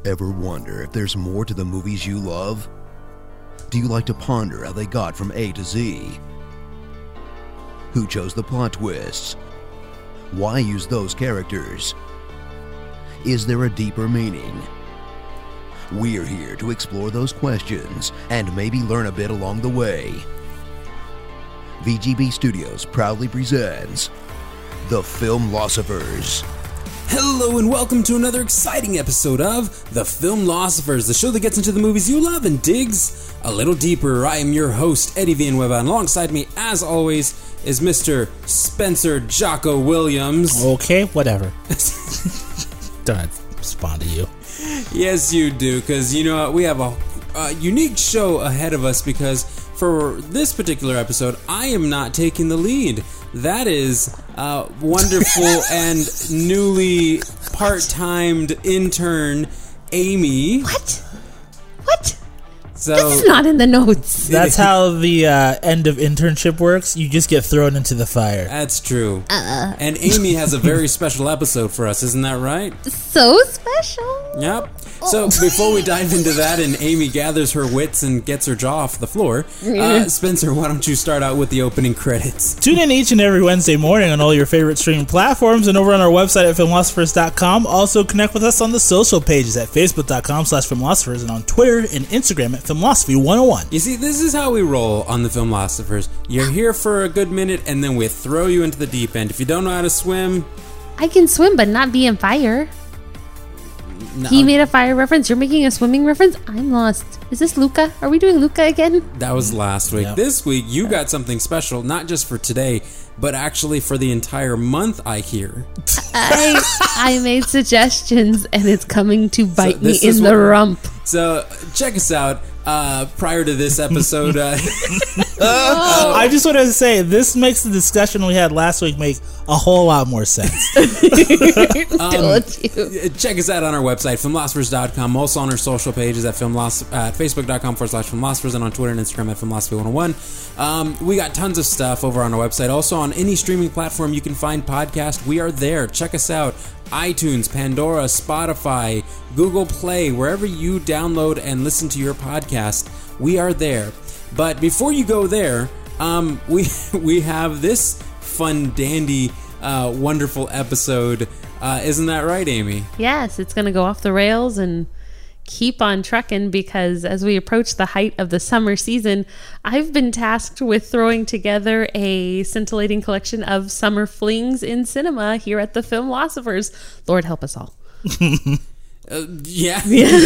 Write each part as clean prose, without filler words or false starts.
Ever wonder if there's more to the movies you love? Do you like to ponder how they got from A to Z? Who chose the plot twists? Why use those characters? Is there a deeper meaning? We're here to explore those questions and maybe learn a bit along the way. VGB Studios proudly presents The Filmlosophers. Hello and welcome to another exciting episode of The Filmlosophers, the show that gets into the movies you love and digs a little deeper. I am your host, Eddie Villanueva, and alongside me, as always, is Mr. Spencer Jocko Williams. Okay, whatever. Don't respond to you. Yes, you do, because you know what? We have a unique show ahead of us because for this particular episode, I am not taking the lead. That is wonderful and newly part-timed intern, Amy. What? So, this is not in the notes. That's how the end of internship works. You just get thrown into the fire. That's true. And Amy has a very special episode for us, isn't that right? So special. Yep. So before we dive into that and Amy gathers her wits and gets her jaw off the floor, Spencer, why don't you start out with the opening credits? Tune in each and every Wednesday morning on all your favorite streaming platforms and over on our website at filmlosophers.com. Also connect with us on the social pages at facebook.com/filmlosophers and on Twitter and Instagram at filmlosophy101. You see, this is how we roll on the Filmlosophers. You're here for a good minute and then we throw you into the deep end. If you don't know how to swim... I can swim but not be in fire. No. He made a fire reference. You're making a swimming reference? I'm lost. Is this Luca? Are we doing Luca again? That was last week. Yep. This week, you got something special, not just for today, but actually for the entire month, I hear. I made suggestions and it's coming to bite me in the rump. So, check us out. Prior to this episode... I just wanted to say, this makes the discussion we had last week make a whole lot more sense. Told you. Check us out on our website, filmlosophers.com. Also on our social pages at facebook.com/filmlosophers and on Twitter and Instagram at filmlosophy101. We got tons of stuff over on our website. Also on any streaming platform you can find podcast, we are there. Check us out. iTunes, Pandora, Spotify, Google Play, wherever you download and listen to your podcast, we are there. But before you go there, we have this fun, dandy, wonderful episode. Isn't that right, Amy? Yes, it's going to go off the rails and keep on trucking because as we approach the height of the summer season, I've been tasked with throwing together a scintillating collection of summer flings in cinema here at the Filmlosophers. Lord help us all. Yeah.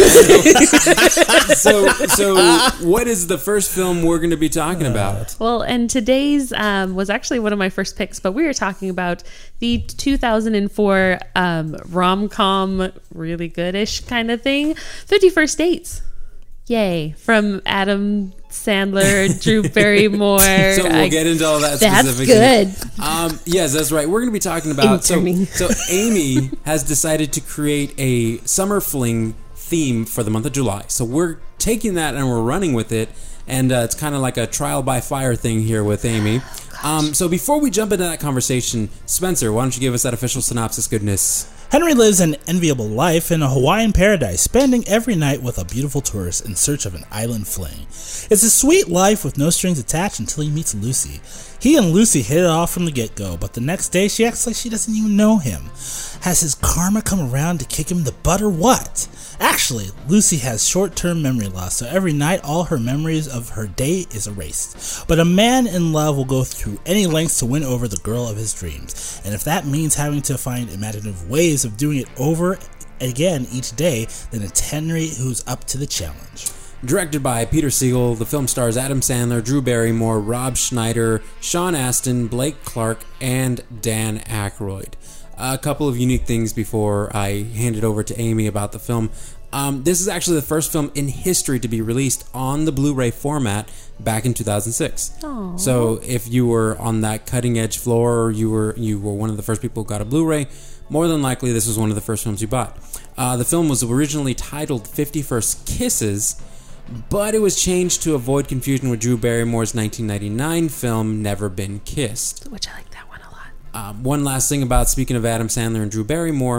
So what is the first film we're going to be talking about? Well, and today's was actually one of my first picks, but we were talking about the 2004 rom-com, really good-ish kind of thing, 50 First Dates. Yay. From Adam Sandler, Drew Barrymore. So we'll get into all that specifically. That's good. Yes, that's right. We're going to be talking about... So Amy has decided to create a summer fling theme for the month of July. So we're taking that and we're running with it. And it's kind of like a trial by fire thing here with Amy. So before we jump into that conversation, Spencer, why don't you give us that official synopsis goodness? Henry lives an enviable life in a Hawaiian paradise, spending every night with a beautiful tourist in search of an island fling. It's a sweet life with no strings attached until he meets Lucy. He and Lucy hit it off from the get-go, but the next day she acts like she doesn't even know him. Has his karma come around to kick him in the butt or what? Actually, Lucy has short-term memory loss, so every night all her memories of her day is erased. But a man in love will go through any lengths to win over the girl of his dreams, and if that means having to find imaginative ways of doing it over again each day, then it's Henry who's up to the challenge. Directed by Peter Siegel, the film stars Adam Sandler, Drew Barrymore, Rob Schneider, Sean Astin, Blake Clark, and Dan Aykroyd. A couple of unique things before I hand it over to Amy about the film. This is actually the first film in history to be released on the Blu-ray format back in 2006. Aww. So if you were on that cutting edge floor, or you were one of the first people who got a Blu-ray, more than likely this was one of the first films you bought. The film was originally titled 50 First Kisses, but it was changed to avoid confusion with Drew Barrymore's 1999 film Never Been Kissed. Which I like that one a lot. One last thing about, speaking of Adam Sandler and Drew Barrymore,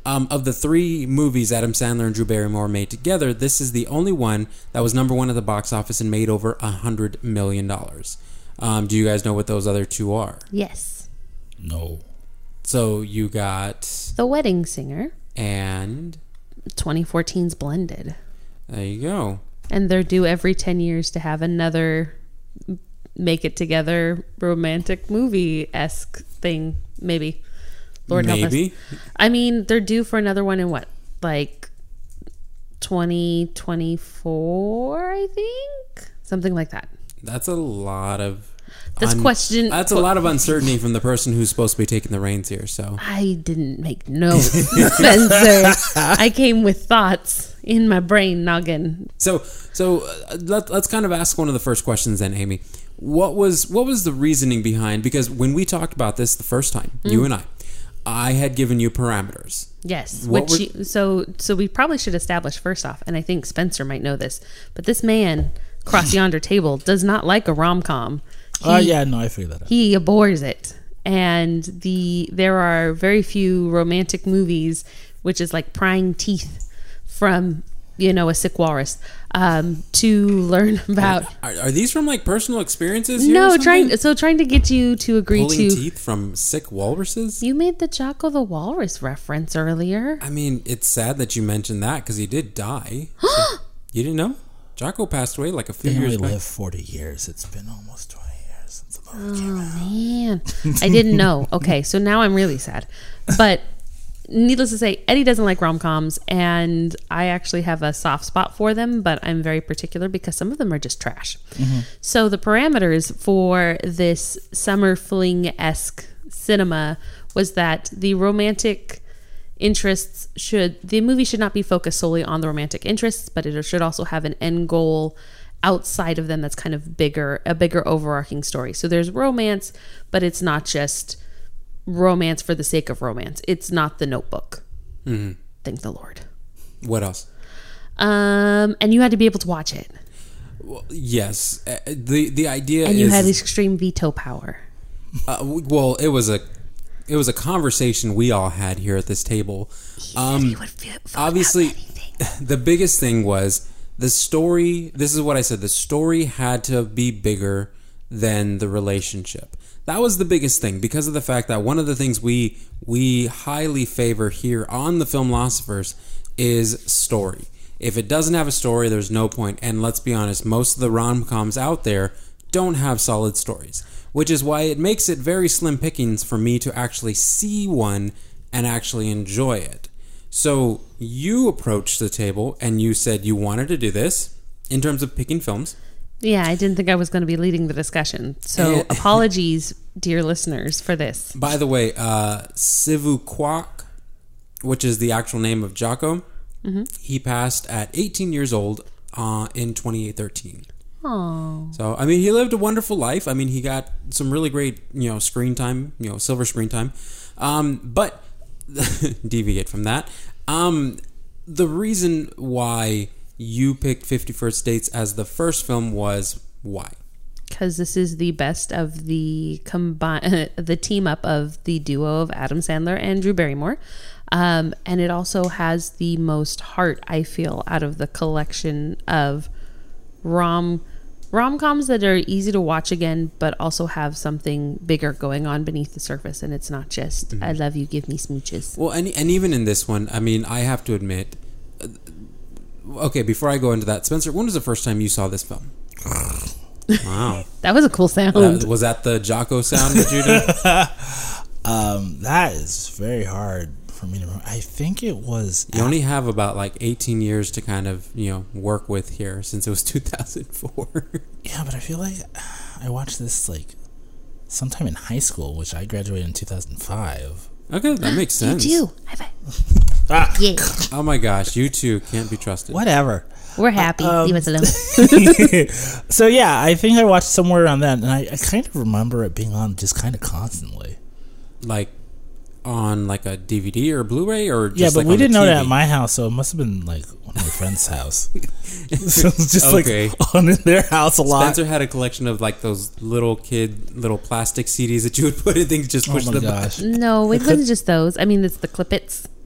Of the 3 movies Adam Sandler and Drew Barrymore made together, this is the only one that was number 1 at the box office and made over $100 million. Do you guys know what those other 2 are? Yes. No. So you got... The Wedding Singer. And... 2014's Blended. There you go. And they're due every 10 years to have another make it together romantic movie-esque thing, maybe. Lord help us. I mean, they're due for another one in what? Like 2024, I think? Something like that. That's a lot of... That's a lot of uncertainty from the person who's supposed to be taking the reins here, so... I didn't make notes, Spencer. I came with thoughts in my brain noggin. So let's kind of ask one of the first questions then, Amy. What was the reasoning behind... Because when we talked about this the first time, you and I had given you parameters. Yes. So we probably should establish first off, and I think Spencer might know this, but this man across yonder table does not like a rom-com. I figured that out. He abhors it. And there are very few romantic movies, which is like prying teeth from, a sick walrus, to learn about. Are these from like personal experiences here? No, trying to get you to agree Pulling to teeth from sick walruses? You made the Jocko the Walrus reference earlier. I mean, it's sad that you mentioned that because he did die. So, you didn't know? Jocko passed away like a few years ago. He lived 40 years. It's been almost 20 years since the movie came out. Man. I didn't know. Okay, so now I'm really sad. But needless to say, Eddie doesn't like rom-coms, and I actually have a soft spot for them, but I'm very particular because some of them are just trash. Mm-hmm. So the parameters for this summer fling-esque cinema was that the romantic the movie should not be focused solely on the romantic interests, but it should also have an end goal outside of them that's kind of a bigger overarching story. So there's romance, but it's not just romance for the sake of romance. It's not The Notebook. Mm-hmm. Thank the Lord. What else? And you had to be able to watch it. Well, yes. The idea and you had extreme veto power. Well, it was a conversation we all had here at this table. Obviously, the biggest thing was the story. This is what I said. The story had to be bigger than the relationship. That was the biggest thing because of the fact that one of the things we highly favor here on the Filmlosophers is story. If it doesn't have a story, there's no point. And let's be honest, most of the rom-coms out there don't have solid stories, which is why it makes it very slim pickings for me to actually see one and actually enjoy it. So you approached the table and you said you wanted to do this in terms of picking films. Yeah, I didn't think I was going to be leading the discussion. So apologies, dear listeners, for this. By the way, Sivu Kwak, which is the actual name of Jocko, he passed at 18 years old in 2013. Oh. So, I mean, he lived a wonderful life. I mean, he got some really great, screen time, silver screen time. But deviate from that. The reason why you picked 50 First Dates as the first film was why? Because this is the best of the the team up of the duo of Adam Sandler and Drew Barrymore. And it also has the most heart, I feel, out of the collection of rom-coms that are easy to watch again, but also have something bigger going on beneath the surface. And it's not just, I love you, give me smooches. Well, and even in this one, I mean, I have to admit... Okay, before I go into that, Spencer, when was the first time you saw this film? Wow. That was a cool sound. Was that the Jocko sound that you did? That is very hard for me to remember. I think it was... You only have about 18 years to kind of, work with here since it was 2004. Yeah, but I feel like I watched this sometime in high school, which I graduated in 2005. Okay, that makes sense. You too. High five. Yeah. Oh my gosh, you two can't be trusted. Whatever. We're happy. Leave us alone. So yeah, I think I watched somewhere around that, and I kind of remember it being on just kind of constantly. On a DVD or Blu-ray or just yeah, but we didn't know that at my house, so it must have been one of my friend's house. So it was just on in their house a lot. Spencer had a collection of those little plastic CDs that you would put in things, just push them. Gosh. No, it wasn't just those. I mean, it's the Clippets.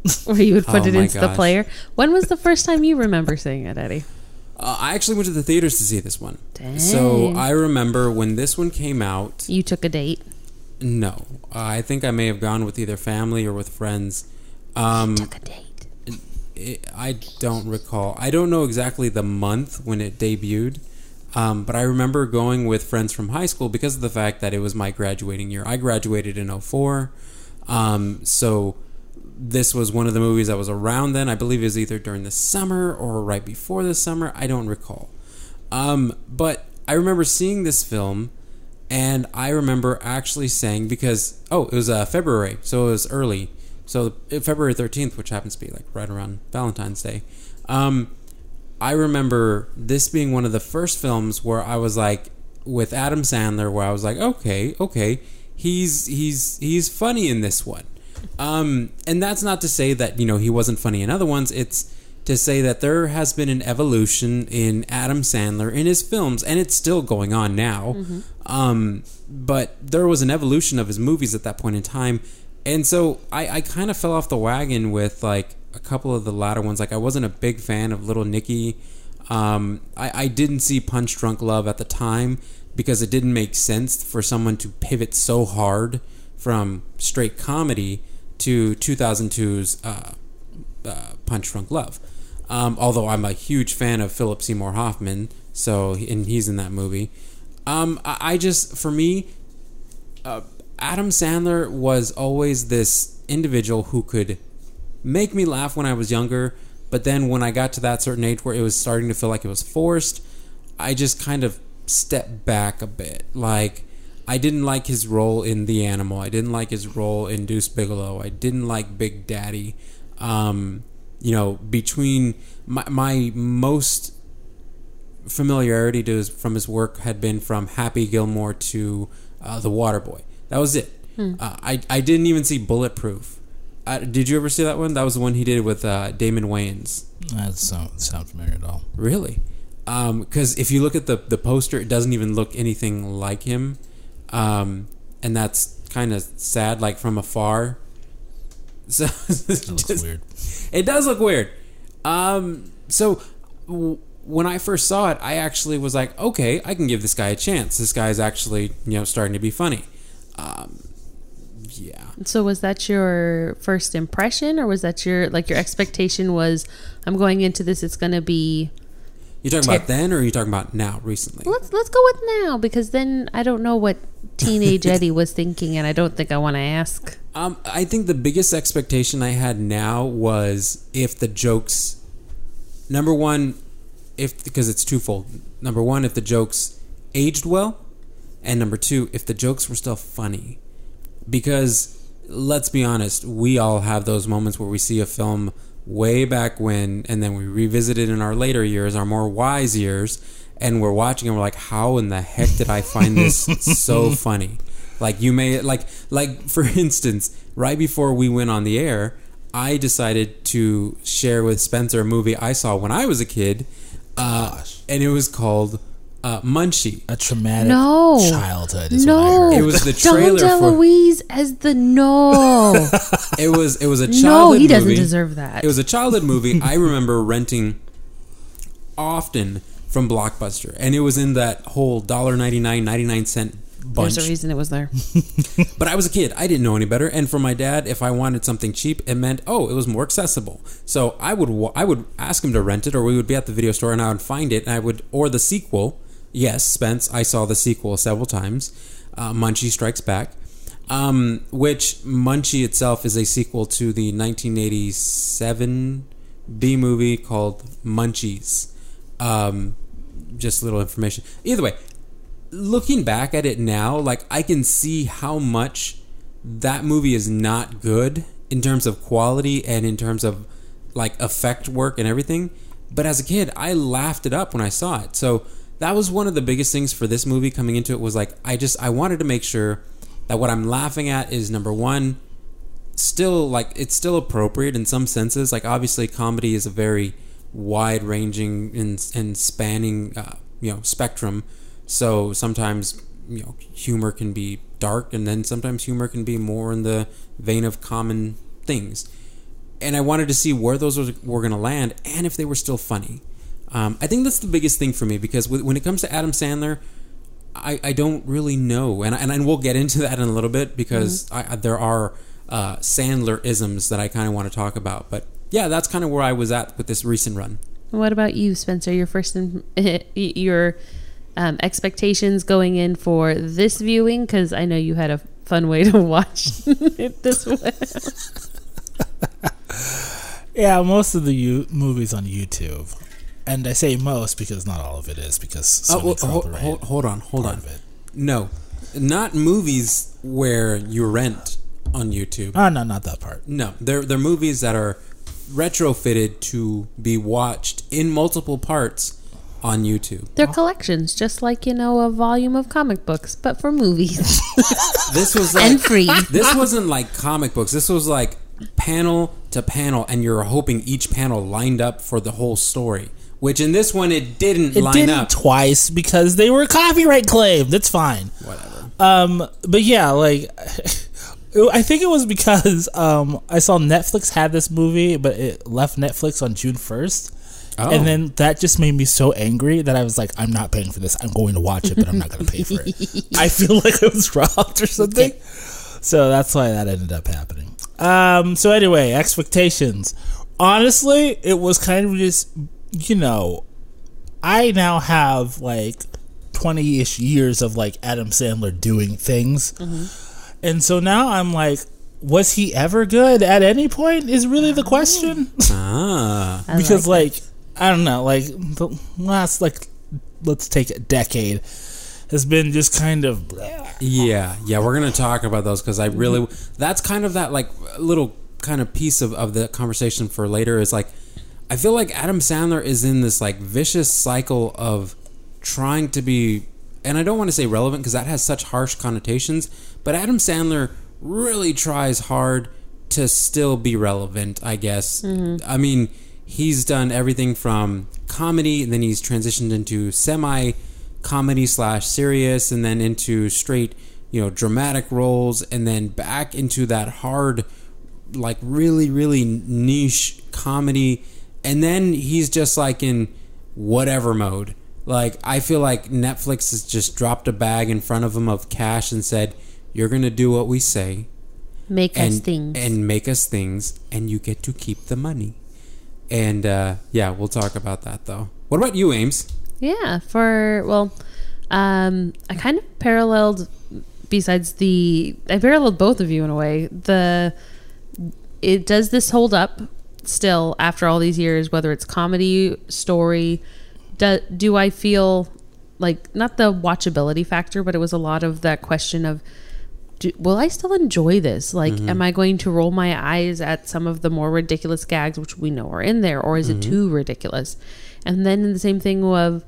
where you would put Oh it my into the gosh. player. When was the first time you remember seeing it, Eddie? I actually went to the theaters to see this one. Dang. So I remember when this one came out. You took a date. No, I think I may have gone with either family or with friends. Took a date. I don't recall. I don't know exactly the month when it debuted, but I remember going with friends from high school because of the fact that it was my graduating year. I graduated in 2004, so this was one of the movies that was around then. I believe it was either during the summer or right before the summer. I don't recall. But I remember seeing this film, and I remember actually saying, because, it was February, so it was early. So February 13th, which happens to be like right around Valentine's Day. I remember this being one of the first films where I was like, with Adam Sandler, where I was like, okay, he's funny in this one. And that's not to say that, he wasn't funny in other ones. It's to say that there has been an evolution in Adam Sandler in his films, and it's still going on now. But there was an evolution of his movies at that point in time. And so I kind of fell off the wagon with like a couple of the latter ones. Like I wasn't a big fan of Little Nicky. I didn't see Punch Drunk Love at the time because it didn't make sense for someone to pivot so hard from straight comedy to 2002's Punch Drunk Love. Although I'm a huge fan of Philip Seymour Hoffman, and he's in that movie. I just, for me, Adam Sandler was always this individual who could make me laugh when I was younger, but then when I got to that certain age where it was starting to feel like it was forced, I just kind of stepped back a bit. Like, I didn't like his role in The Animal. I didn't like his role in Deuce Bigalow. I didn't like Big Daddy. Between my most familiarity from his work had been from Happy Gilmore to The Waterboy. That was it. I didn't even see Bulletproof. Did you ever see that one? That was the one he did with Damon Wayans. That doesn't sound familiar at all. Really? Because if you look at the poster, it doesn't even look anything like him. And that's kind of sad, like from afar. So That looks weird. It does look weird. When I first saw it, I actually was like, okay, I can give this guy a chance. This guy's actually, starting to be funny. Yeah. So was that your first impression, or was that your expectation was, I'm going into this, it's going to be... You talking about then, or are you talking about now, recently? Let's go with now, because then I don't know what teenage Eddie was thinking, and I don't think I want to ask. I think the biggest expectation I had now was if the jokes... Number one, because it's twofold. Number one, if the jokes aged well, and number two, if the jokes were still funny. Because, let's be honest, we all have those moments where we see a film way back when, and then we revisit it in our later years, our more wise years, and we're watching and we're like, how in the heck did I find this so funny? Like, you may, like for instance, right before we went on the air, I decided to share with Spencer a movie I saw when I was a kid, and it was called Munchie. A traumatic No. childhood is what I heard. It was the trailer Dom for... DeLuise as the no. It was a childhood No, he doesn't movie. deserve that. It was a childhood movie I remember renting often from Blockbuster, and it was in that whole $1.99, 99-cent bunch. There's a reason it was there. But I was a kid. I didn't know any better. And for my dad, if I wanted something cheap, it meant, it was more accessible. So I would ask him to rent it, or we would be at the video store and I would find it, and or the sequel. Yes, Spence, I saw the sequel several times. Munchie Strikes Back. Which Munchie itself is a sequel to the 1987 B movie called Munchies. Just a little information. Either way, looking back at it now, like, I can see how much that movie is not good in terms of quality and in terms of like effect work and everything. But as a kid, I laughed it up when I saw it. So that was one of the biggest things for this movie coming into it, was like, I wanted to make sure that what I'm laughing at is, number one, still, like, it's still appropriate in some senses. Like, obviously comedy is a very wide ranging and spanning spectrum. So sometimes humor can be dark, and then sometimes humor can be more in the vein of common things. and I wanted to see where those were going to land and if they were still funny. I think that's the biggest thing for me, because when it comes to Adam Sandler, I don't really know, and we'll get into that in a little bit, because there are Sandler-isms that I kind of want to talk about. But yeah, that's kind of where I was at with this recent run. What about you, Spencer? Your first your expectations going in for this viewing, because I know you had a fun way to watch it this way. Yeah, most of the movies on YouTube, and I say most because not all of it is, because hold on. No, not movies where you rent on YouTube. Oh, no, not that part. No, they're movies that are retrofitted to be watched in multiple parts on YouTube. They're collections, just like, a volume of comic books, but for movies. This was like, and free. This wasn't like comic books. This was like panel to panel, and you're hoping each panel lined up for the whole story. Which in this one, it didn't line up. Twice, because they were copyright claimed. That's fine. Whatever. But yeah, like, I think it was because I saw Netflix had this movie, but it left Netflix on June 1st. Oh. And then that just made me so angry that I was like, I'm not paying for this. I'm going to watch it, but I'm not going to pay for it. I feel like I was robbed or something. So that's why that ended up happening. So anyway, expectations. Honestly, it was kind of just, I now have like 20-ish years of like Adam Sandler doing things. Mm-hmm. And so now I'm like, was he ever good at any point is really the question. Because like I don't know, like the last, like, let's take a decade has been just kind of yeah, we're gonna talk about those, because I really, that's kind of that like little kind of piece of the conversation for later, is like, I feel like Adam Sandler is in this like vicious cycle of trying to be, and I don't want to say relevant because that has such harsh connotations, but Adam Sandler really tries hard to still be relevant, I guess. Mm-hmm. I mean, he's done everything from comedy, and then he's transitioned into semi-comedy / serious, and then into straight, dramatic roles, and then back into that hard, like really, really niche comedy, and then he's just like in whatever mode. Like, I feel like Netflix has just dropped a bag in front of him of cash and said, you're going to do what we say. Make us things. And make us things, and you get to keep the money. And, yeah, we'll talk about that, though. What about you, Ames? Yeah, I kind of paralleled, I paralleled both of you in a way. Does this hold up still after all these years, whether it's comedy, story? Do I feel like, not the watchability factor, but it was a lot of that question of, will I still enjoy this? Like, am I going to roll my eyes at some of the more ridiculous gags, which we know are in there, or is it too ridiculous? And then the same thing of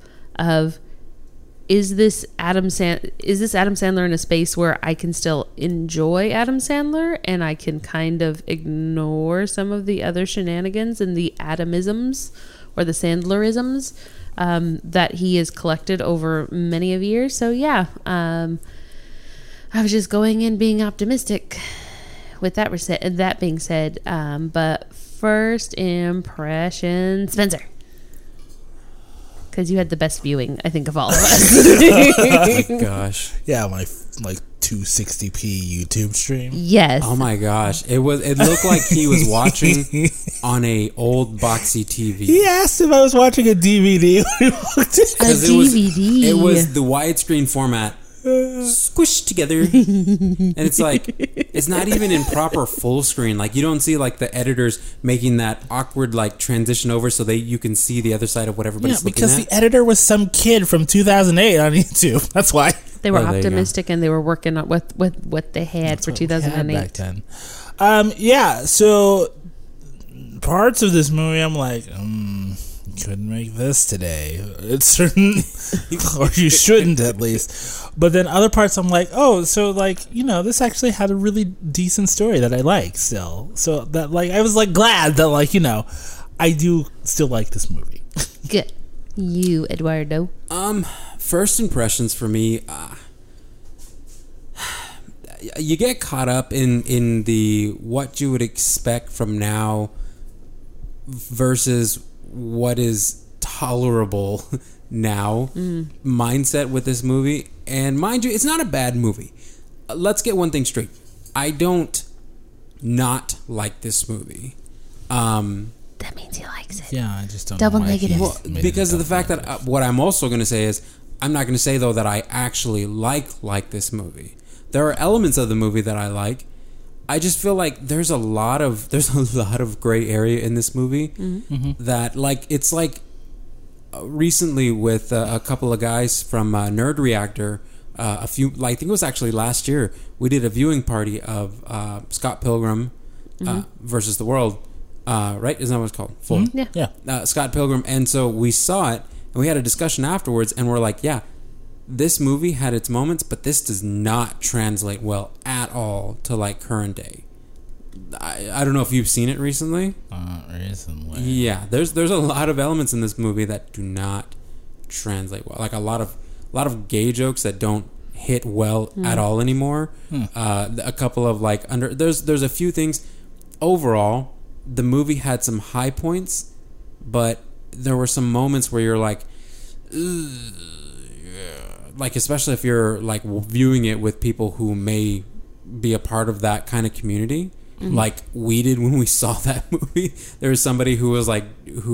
is this Adam Sandler in a space where I can still enjoy Adam Sandler and I can kind of ignore some of the other shenanigans and the Adamisms or the Sandlerisms that he has collected over many of years? So yeah, I was just going in being optimistic with that being said. But first impression, Spencer. Because you had the best viewing, I think, of all of us. Oh my gosh. Yeah, my 260p YouTube stream. Yes. Oh my gosh. It looked like he was watching on a old boxy TV. He asked if I was watching a DVD. It was the widescreen format squished together, and it's like, it's not even in proper full screen. Like, you don't see like the editors making that awkward like transition over so you can see the other side of what everybody's looking at. Because the editor was some kid from 2008 on YouTube. That's why they were optimistic and they were working on with what they had for 2008 back then. Yeah, so parts of this movie I'm like, couldn't make this today. It's certain, or you shouldn't at least. But then other parts I'm like, oh, so like, this actually had a really decent story that I like still. So that, like, I was like glad that, like, I do still like this movie. Good. You, Eduardo. First impressions for me, you get caught up in the what you would expect from now versus what is tolerable now mindset with this movie. And mind you, it's not a bad movie. Let's get one thing straight. I don't not like this movie. That means he likes it. Yeah, I just don't Double know why negative. he's Well, made because it of the fact that what I'm also going to say is I'm not going to say though that I actually like this movie. There are elements of the movie that I like. I just feel like there's a lot of gray area in this movie that like it's like recently with a couple of guys from Nerd Reactor. I think it was actually last year. We did a viewing party of Scott Pilgrim versus the World. Right? Isn't that what it's called? Full. Yeah. Scott Pilgrim. And so we saw it, and we had a discussion afterwards, and we're like, yeah, this movie had its moments, but this does not translate well at all to like current day. I don't know if you've seen it recently. Recently. Yeah, there's a lot of elements in this movie that do not translate well. Like a lot of gay jokes that don't hit well at all anymore. A couple of like there's a few things. Overall, the movie had some high points, but there were some moments where you're like, like especially if you're like viewing it with people who may be a part of that kind of community, like we did when we saw that movie. There was somebody who was like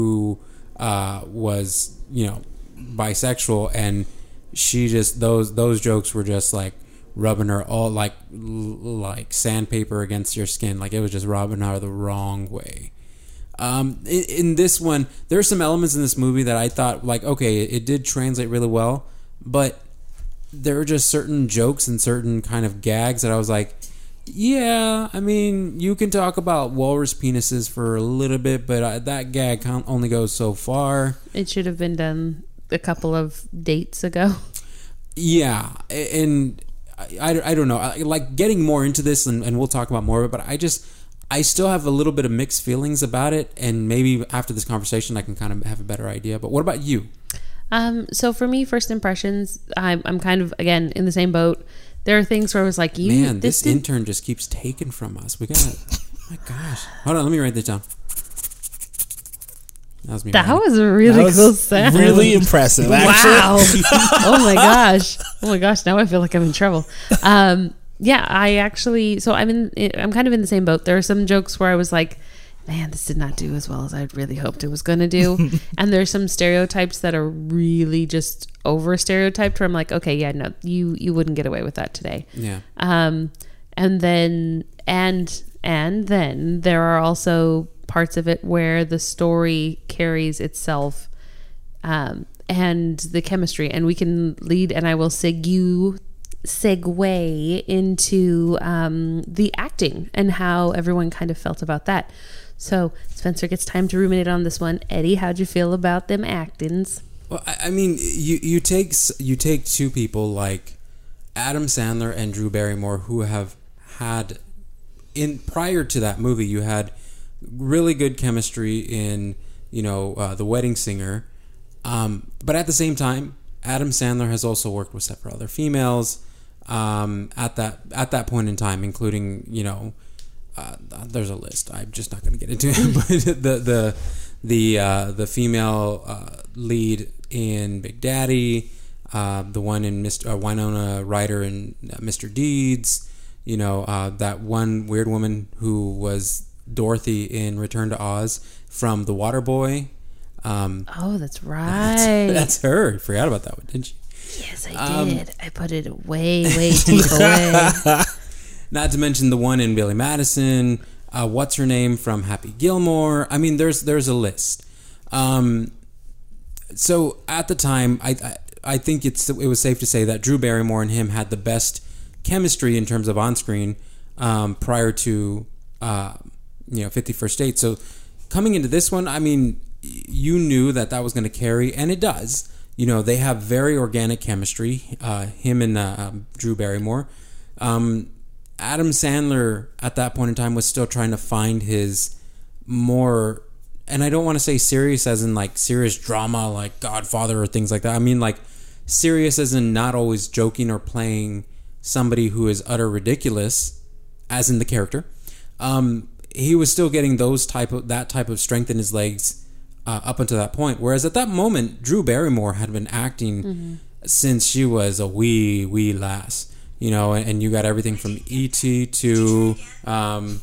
was bisexual, and she just those jokes were just like rubbing her all like sandpaper against your skin. Like it was just rubbing her the wrong way. In this one, there's some elements in this movie that I thought like, okay, it did translate really well, but there were just certain jokes and certain kind of gags that I was like, yeah, I mean, you can talk about walrus penises for a little bit, but that gag only goes so far. It should have been done a couple of dates ago. Yeah, and I don't know. Like getting more into this, and we'll talk about more of it, but I still have a little bit of mixed feelings about it, and maybe after this conversation I can kind of have a better idea. But what about you? So for me, first impressions, I'm kind of, again, in the same boat. There are things where I was like, Man, this intern just keeps taking from us. We gotta, my gosh. Hold on, let me write this down. That was me. That was a really cool sound. Really impressive, actually. Wow. Oh my gosh. Now I feel like I'm in trouble. Yeah, I actually, so I'm kind of in the same boat. There are some jokes where I was like, man, this did not do as well as I really hoped it was going to do. And there's some stereotypes that are really just over stereotyped where I'm like, okay, yeah, no, you wouldn't get away with that today. Yeah. And then there are also parts of it where the story carries itself, and the chemistry, and we can lead, and I will segue into the acting and how everyone kind of felt about that. So Spencer gets time to ruminate on this one. Eddie, how'd you feel about them actings? Well, I mean, you take two people like Adam Sandler and Drew Barrymore who have had, prior to that movie, you had really good chemistry in The Wedding Singer, but at the same time, Adam Sandler has also worked with several other females at that point in time, including there's a list. I'm just not going to get into it, but the female lead in Big Daddy, the one in Winona Ryder in Mr. Deeds, that one weird woman who was Dorothy in Return to Oz from The Waterboy. Oh, that's right. That's her. I forgot about that one, didn't you? Yes, I did. I put it way deep away. Not to mention the one in Billy Madison. What's her name from Happy Gilmore? I mean, there's a list. So at the time, I think it was safe to say that Drew Barrymore and him had the best chemistry in terms of on screen prior to 50 Dates. So coming into this one, I mean, you knew that was going to carry, and it does. They have very organic chemistry. Him and Drew Barrymore. Adam Sandler at that point in time was still trying to find his more, and I don't want to say serious as in like serious drama like Godfather or things like that. I mean like serious as in not always joking or playing somebody who is utter ridiculous, as in the character. he was still getting that type of strength in his legs up until that point. Whereas at that moment, Drew Barrymore had been acting since she was a wee lass. You know, and you got everything from E.T. to my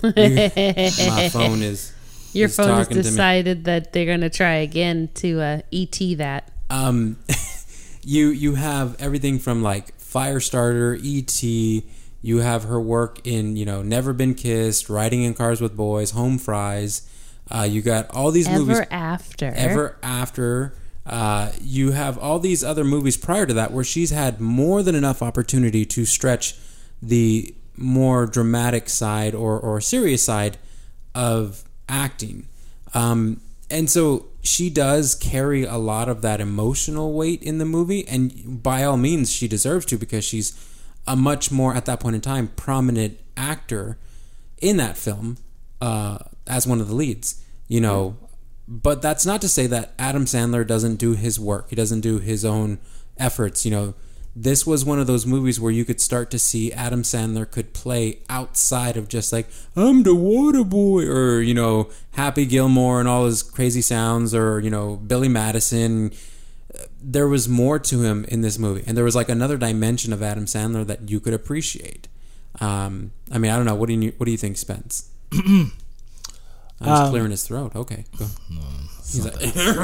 phone is Your phone has talking to me. decided that they're going to try again to ET that. You have everything from like Firestarter, E.T. You have her work in, you know, Never Been Kissed, Riding in Cars with Boys, Home Fries. You got all these movies. Ever After. You have all these other movies prior to that where she's had more than enough opportunity to stretch the more dramatic side or serious side of acting. And so she does carry a lot of that emotional weight in the movie, and by all means she deserves to, because she's a much more, at that point in time, prominent actor in that film as one of the leads, you know. But that's not to say that Adam Sandler doesn't do his work. He doesn't do his own efforts. You know, this was one of those movies where you could start to see Adam Sandler could play outside of just like, I'm the water boy, or, you know, Happy Gilmore and all his crazy sounds, or, you know, Billy Madison. There was more to him in this movie. And there was like another dimension of Adam Sandler that you could appreciate. I mean, I don't know. What do you think, Spence? Clearing his throat. Okay, go. He's like,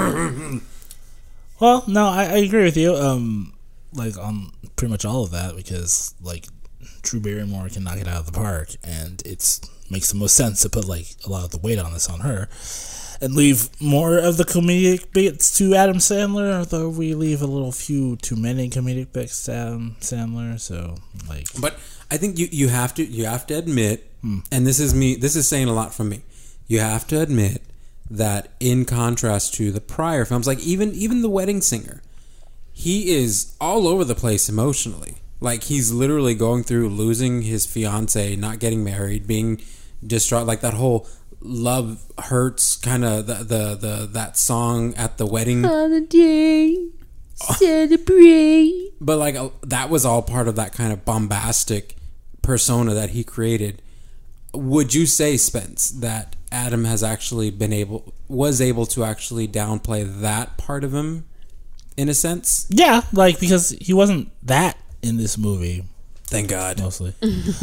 Well, no, I agree with you. Like on pretty much all of that, because like Drew Barrymore can knock it out of the park, and makes the most sense to put like a lot of the weight on this on her, and leave more of the comedic bits to Adam Sandler. Although we leave a little few too many comedic bits to Adam Sandler. So like, but I think you have to admit, and this is saying a lot from me. You have to admit that in contrast to the prior films, like even The Wedding Singer, he is all over the place emotionally. Like, he's literally going through losing his fiance, not getting married, being distraught. Like that whole love hurts kind of the that song at the wedding. Holiday, celebrate. But like that was all part of that kind of bombastic persona that he created. Would you say, Spence, that Adam has actually was able to actually downplay that part of him in a sense? Yeah, like, because he wasn't that in this movie. Thank God. Mostly.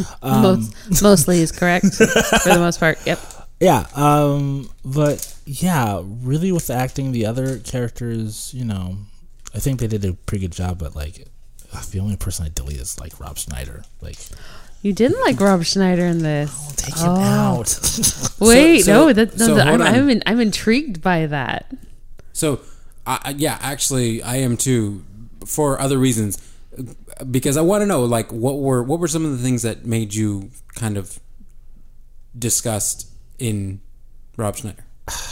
Mostly is correct for the most part. Yep. Yeah. But yeah, really with the acting, the other characters, you know, I think they did a pretty good job, but like the only person I delete is like Rob Schneider. Like, you didn't like Rob Schneider in this. I'll take him out. Wait, I'm intrigued by that. So, yeah, actually, I am too, for other reasons, because I want to know, like, what were some of the things that made you kind of disgust in Rob Schneider?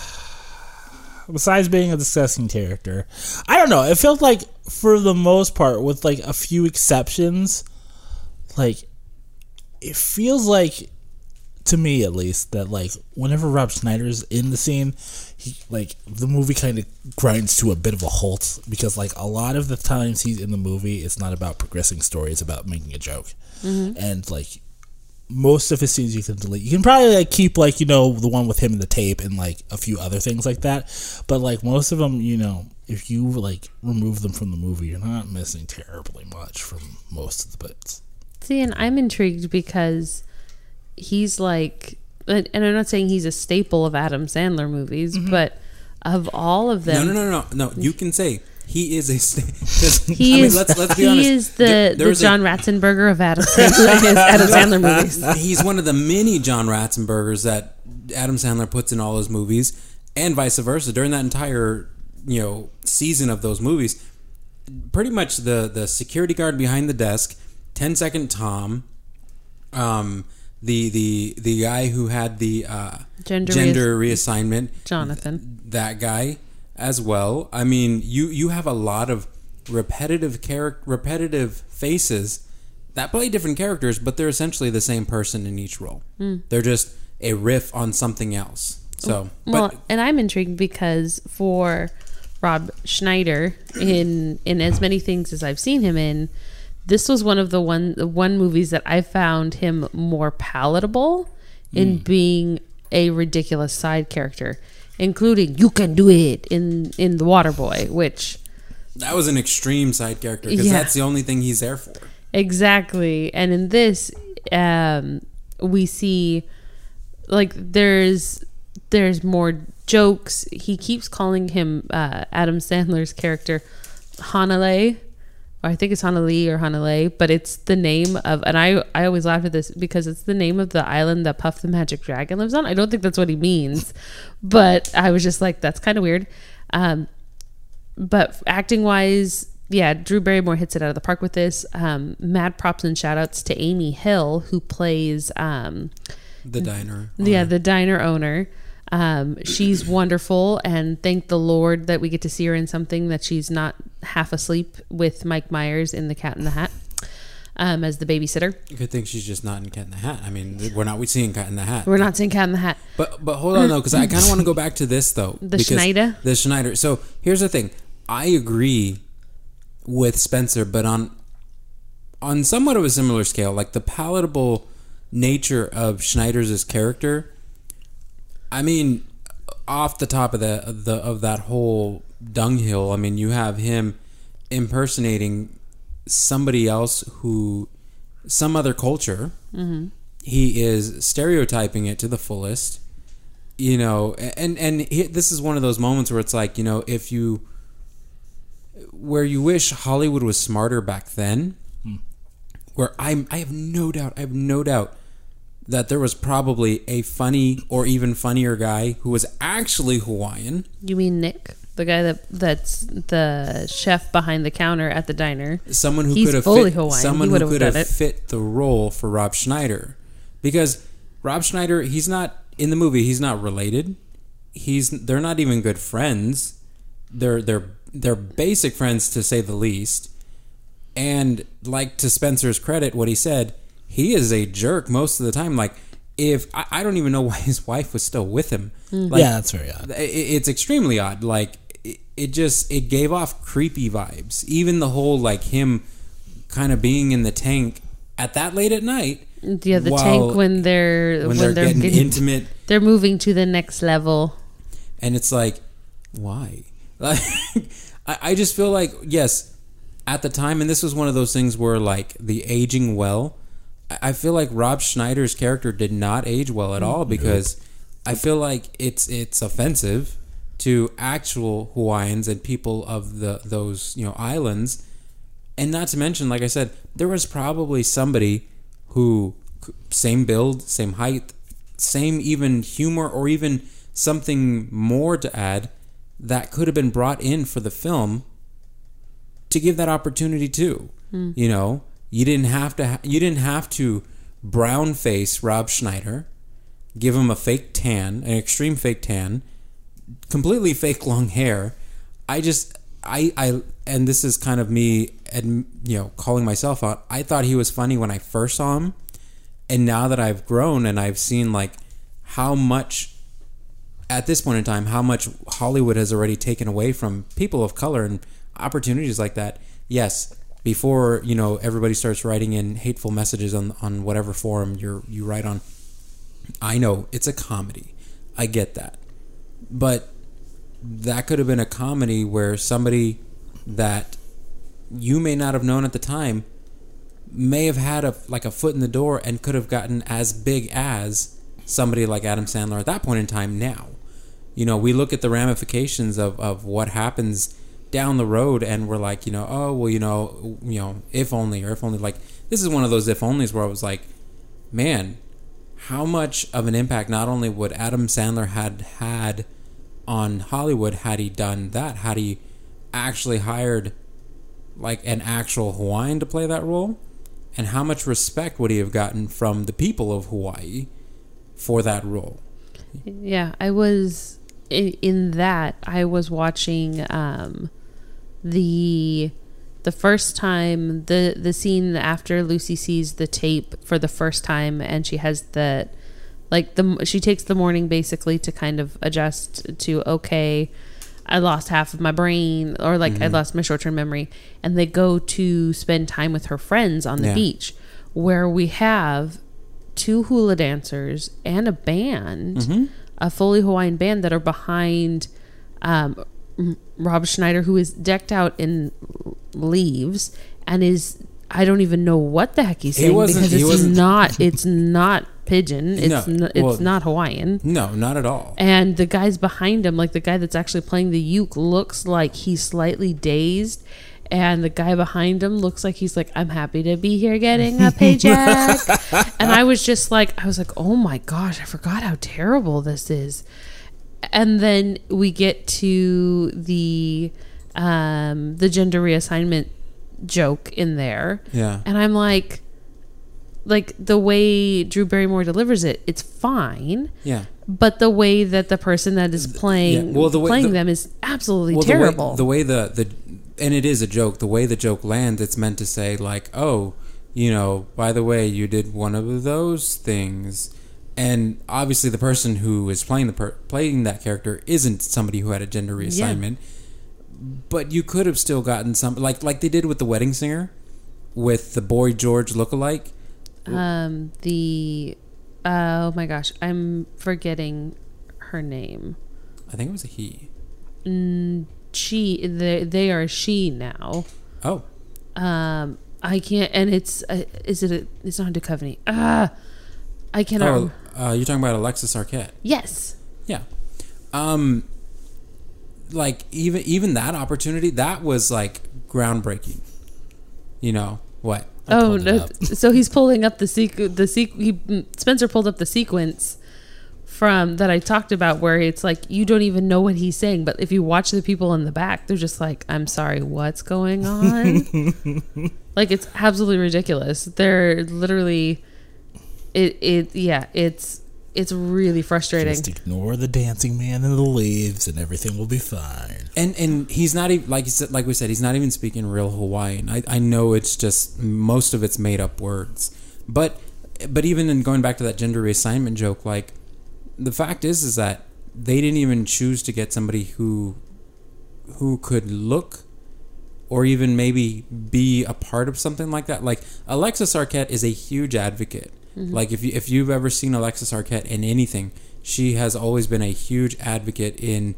Besides being a disgusting character, I don't know. It felt like, for the most part, with like a few exceptions, like, it feels like, to me at least, that like whenever Rob Schneider's in the scene, he, like, the movie kind of grinds to a bit of a halt, because like a lot of the times he's in the movie, it's not about progressing story, it's about making a joke. And like most of his scenes you can delete. You can probably like keep, like, you know, the one with him in the tape and like a few other things like that, but like most of them, you know, if you like remove them from the movie, you're not missing terribly much from most of the bits. See, and I'm intrigued because he's like, and I'm not saying he's a staple of Adam Sandler movies, but of all of them, No. You can say he is a. Let's be honest. He is the John Ratzenberger of Adam Sandler movies. He's one of the many John Ratzenbergers that Adam Sandler puts in all his movies, and vice versa. During that entire, you know, season of those movies, pretty much the security guard behind the desk, 10-Second Tom, the guy who had the gender reassignment, Jonathan, that guy as well. I mean, you have a lot of repetitive faces that play different characters, but they're essentially the same person in each role. They're just a riff on something else. So, and I'm intrigued because for Rob Schneider, in as many things as I've seen him in, this was one of the one movies that I found him more palatable in being a ridiculous side character, including "You Can Do It" in The Waterboy, which that was an extreme side character because that's the only thing he's there for. Exactly. And in this, we see like there's more jokes. He keeps calling him Adam Sandler's character Hanalei, or I think it's Hanalei or Hanalei, but it's the name of, and I always laugh at this because it's the name of the island that Puff the Magic Dragon lives on. I don't think that's what he means, but I was just like, that's kind of weird. But acting wise, yeah, Drew Barrymore hits it out of the park with this. Mad props and shout outs to Amy Hill, who plays the diner owner. Yeah, the diner owner. She's wonderful, and thank the Lord that we get to see her in something that she's not half asleep with Mike Myers in The Cat in the Hat as the babysitter. Good thing she's just not in Cat in the Hat. I mean, we're not seeing Cat in the Hat. We're not seeing Cat in the Hat. But hold on though, because I kind of want to go back to this though. The Schneider. So here's the thing. I agree with Spencer, but on somewhat of a similar scale, like the palatable nature of Schneider's character. I mean, off the top of that whole dunghill, I mean, you have him impersonating somebody else some other culture. Mm-hmm. He is stereotyping it to the fullest, you know, and this is one of those moments where it's like, you know, where you wish Hollywood was smarter back then, where I have no doubt that there was probably a funny or even funnier guy who was actually Hawaiian. You mean Nick, the guy that's the chef behind the counter at the diner? Someone who could have fit the role for Rob Schneider, because Rob Schneider, he's not in the movie. He's not related. They're not even good friends. They're basic friends, to say the least. And like, to Spencer's credit, what he said, he is a jerk most of the time. Like, if I don't even know why his wife was still with him. Like, yeah, that's very odd. It's extremely odd. Like, it gave off creepy vibes. Even the whole, like, him kind of being in the tank at that late at night. Yeah, the tank when they're getting intimate. They're moving to the next level. And it's like, why? Like, I just feel like, yes, at the time, and this was one of those things where, like, the aging well, I feel like Rob Schneider's character did not age well at all, because I feel like it's offensive to actual Hawaiians and people of those, you know, islands. And not to mention, like I said, there was probably somebody who, same build, same height, same even humor, or even something more to add, that could have been brought in for the film to give that opportunity too. You know, you didn't have to brown face Rob Schneider, give him a fake tan, an extreme fake tan, completely fake long hair. I and this is kind of me, you know, calling myself out. I thought he was funny when I first saw him, and now that I've grown and I've seen, like, how much, at this point in time, how much Hollywood has already taken away from people of color and opportunities like that. Yes, before, you know, everybody starts writing in hateful messages on whatever forum you write on. I know it's a comedy. I get that. But that could have been a comedy where somebody that you may not have known at the time may have had a foot in the door and could have gotten as big as somebody like Adam Sandler at that point in time now. You know, we look at the ramifications of what happens down the road, and we're like, you know, oh, well, you know, if only, like, this is one of those if onlys where I was like, man, how much of an impact not only would Adam Sandler had on Hollywood had he done that, had he actually hired, like, an actual Hawaiian to play that role, and how much respect would he have gotten from the people of Hawaii for that role. Yeah, I was in that. I was watching the first time, the scene after Lucy sees the tape for the first time, and she has she takes the morning basically to kind of adjust to, okay, I lost half of my brain, or I lost my short-term memory, and they go to spend time with her friends on the beach, where we have 2 hula dancers and a band, Mm-hmm. a fully Hawaiian band that are behind Rob Schneider, who is decked out in leaves and is, I don't even know what the heck he's saying because it's not pidgin. It's not Hawaiian. No, not at all. And the guys behind him, like the guy that's actually playing the uke, looks like he's slightly dazed. And the guy behind him looks like he's like, I'm happy to be here getting a paycheck. And I was like, oh my gosh, I forgot how terrible this is. And then we get to the gender reassignment joke in there. Yeah. And I'm like the way Drew Barrymore delivers it, it's fine. Yeah. But the way that the person that is playing them is absolutely terrible. The way and it is a joke. The way the joke lands, it's meant to say like, oh, you know, by the way, you did one of those things. And obviously the person who is playing that character isn't somebody who had a gender reassignment. Yeah. But you could have still gotten some, like they did with The Wedding Singer, with the Boy George lookalike. Oh my gosh, I'm forgetting her name. I think it was a he. They are she now. Oh. I can't, and it's it's not Duchovny. I cannot. Oh, you're talking about Alexis Arquette. Yes. Yeah. Like even that opportunity, that was like groundbreaking. You know what? Oh no! So he's pulling up Spencer pulled up the sequence from that I talked about, where it's like you don't even know what he's saying, but if you watch the people in the back, they're just like, "I'm sorry, what's going on?" Like it's absolutely ridiculous. They're literally, it's really frustrating. Just ignore the dancing man in the leaves, and everything will be fine. And he's not even like we said, he's not even speaking real Hawaiian. I know it's just most of it's made up words, but even in going back to that gender reassignment joke, like the fact is that they didn't even choose to get somebody who could look or even maybe be a part of something like that. Like Alexis Arquette is a huge advocate. Mm-hmm. Like if you've ever seen Alexis Arquette in anything, she has always been a huge advocate in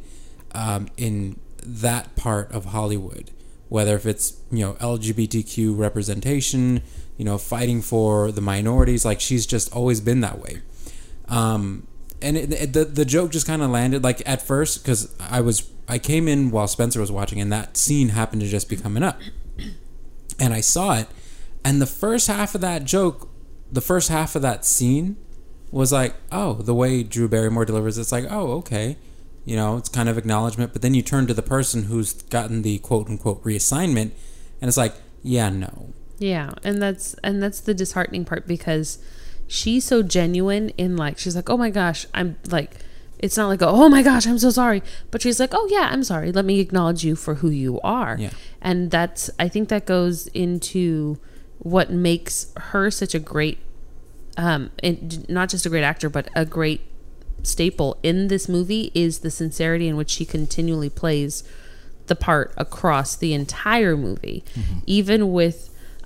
that part of Hollywood, whether if it's, you know, LGBTQ representation, you know, fighting for the minorities. Like she's just always been that way. And the joke just kind of landed like at first, because I came in while Spencer was watching, and that scene happened to just be coming up, and I saw it, and the first half of that scene was like, oh, the way Drew Barrymore delivers it's like, oh, okay, you know, it's kind of acknowledgement. But then you turn to the person who's gotten the quote unquote reassignment, and it's like, yeah, no. Yeah, and that's the disheartening part, because she's so genuine in like, she's like, oh my gosh, I'm like, it's not like, oh my gosh, I'm so sorry, but she's like, oh yeah, I'm sorry, let me acknowledge you for who you are. Yeah. And I think that goes into what makes her such a great, not just a great actor, but a great staple in this movie, is the sincerity in which she continually plays the part across the entire movie. Mm-hmm. Even with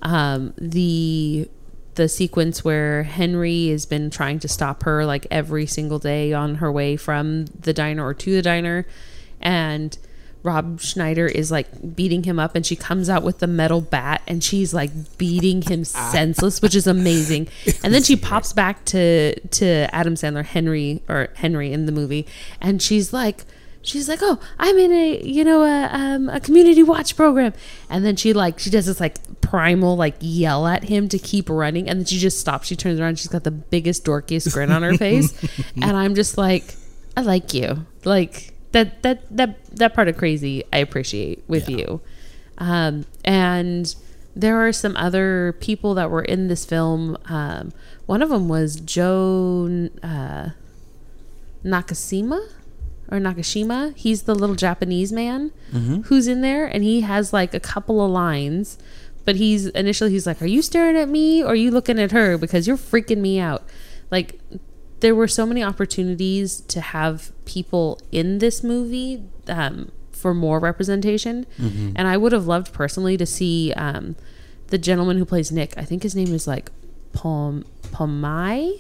the sequence where Henry has been trying to stop her like every single day on her way from the diner or to the diner, and Rob Schneider is like beating him up, and she comes out with the metal bat and she's like beating him senseless, which is amazing. And then she pops back to Adam Sandler, Henry in the movie, and she's like, oh, I'm in a community watch program. And then she does this like primal like yell at him to keep running, and then she just stops. She turns around, she's got the biggest dorkiest grin on her face, and I'm just like, I like you. Like that part of crazy I appreciate with you. And there are some other people that were in this film. One of them was Joe Nakashima. He's the little Japanese man who's in there, and he has like a couple of lines, but he's like, are you staring at me or are you looking at her, because you're freaking me out. Like, there were so many opportunities to have people in this movie for more representation. Mm-hmm. And I would have loved personally to see the gentleman who plays Nick, I think his name is like Pomai,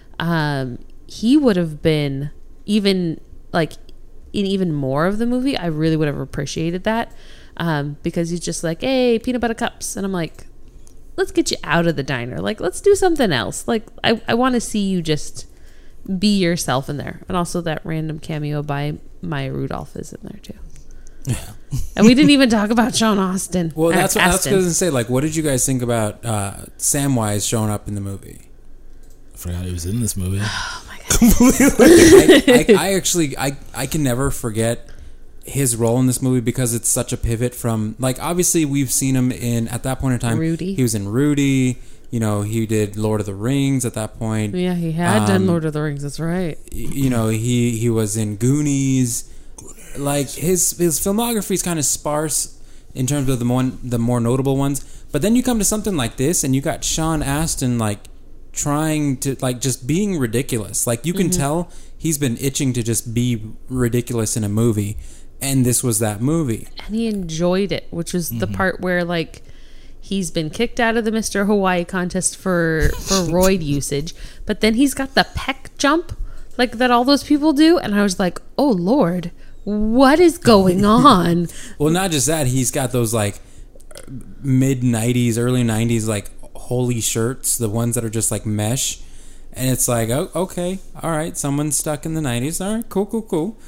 he would have been even like in even more of the movie. I really would have appreciated that, because he's just like, hey, peanut butter cups, and I'm like, let's get you out of the diner, like let's do something else. Like I want to see you just be yourself in there. And also that random cameo by Maya Rudolph is in there too. Yeah. And we didn't even talk about Sean Astin. Well, that's what I was going to say. Like, what did you guys think about Samwise showing up in the movie? I forgot he was in this movie. Oh my god! Completely. I actually can never forget his role in this movie because it's such a pivot from, like, obviously we've seen him in, at that point in time, Rudy. He was in Rudy. You know, he did Lord of the Rings at that point. Yeah, he had done Lord of the Rings. That's right. You know, he was in Goonies. Like his filmography is kind of sparse in terms of the more notable ones. But then you come to something like this, and you got Sean Astin like trying to like just being ridiculous. Like you can tell he's been itching to just be ridiculous in a movie, and this was that movie. And he enjoyed it, which was the part where like he's been kicked out of the Mr. Hawaii contest for roid usage, but then he's got the peck jump like that all those people do, and I was like, oh Lord, what is going on? Well, not just that, he's got those like mid 90s, early 90s like holy shirts, the ones that are just like mesh, and it's like, oh, okay, all right, someone's stuck in the 90s. All right, cool.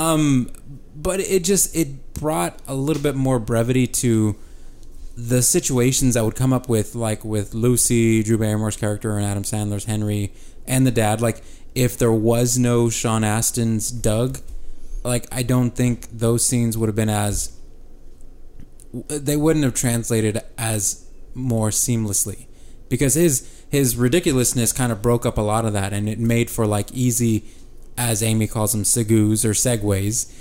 But it brought a little bit more brevity to the situations that would come up with, like with Lucy, Drew Barrymore's character, and Adam Sandler's Henry, and the dad. Like, if there was no Sean Astin's Doug, like, I don't think those scenes would have been as... They wouldn't have translated as more seamlessly. Because his ridiculousness kind of broke up a lot of that, and it made for, like, easy, as Amy calls them, segues or segues,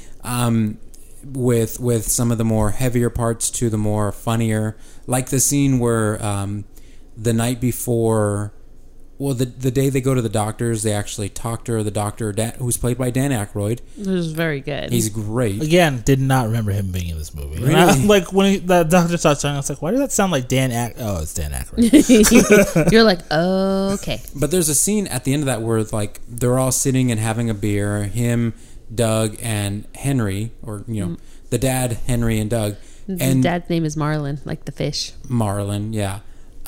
with some of the more heavier parts to the more funnier, like the scene where the night before, well, the day they go to the doctors, they actually talk to the doctor, who's played by Dan Aykroyd. It was very good. He's great. Again, did not remember him being in this movie. Really? Like when the doctor starts talking, I was like, why does that sound like Dan Aykroyd? Oh, it's Dan Aykroyd. You're like, okay. But there's a scene at the end of that where like they're all sitting and having a beer, him, Doug, and Henry, or the dad, Henry, and Doug. His dad's name is Marlin, like the fish. Marlin, yeah.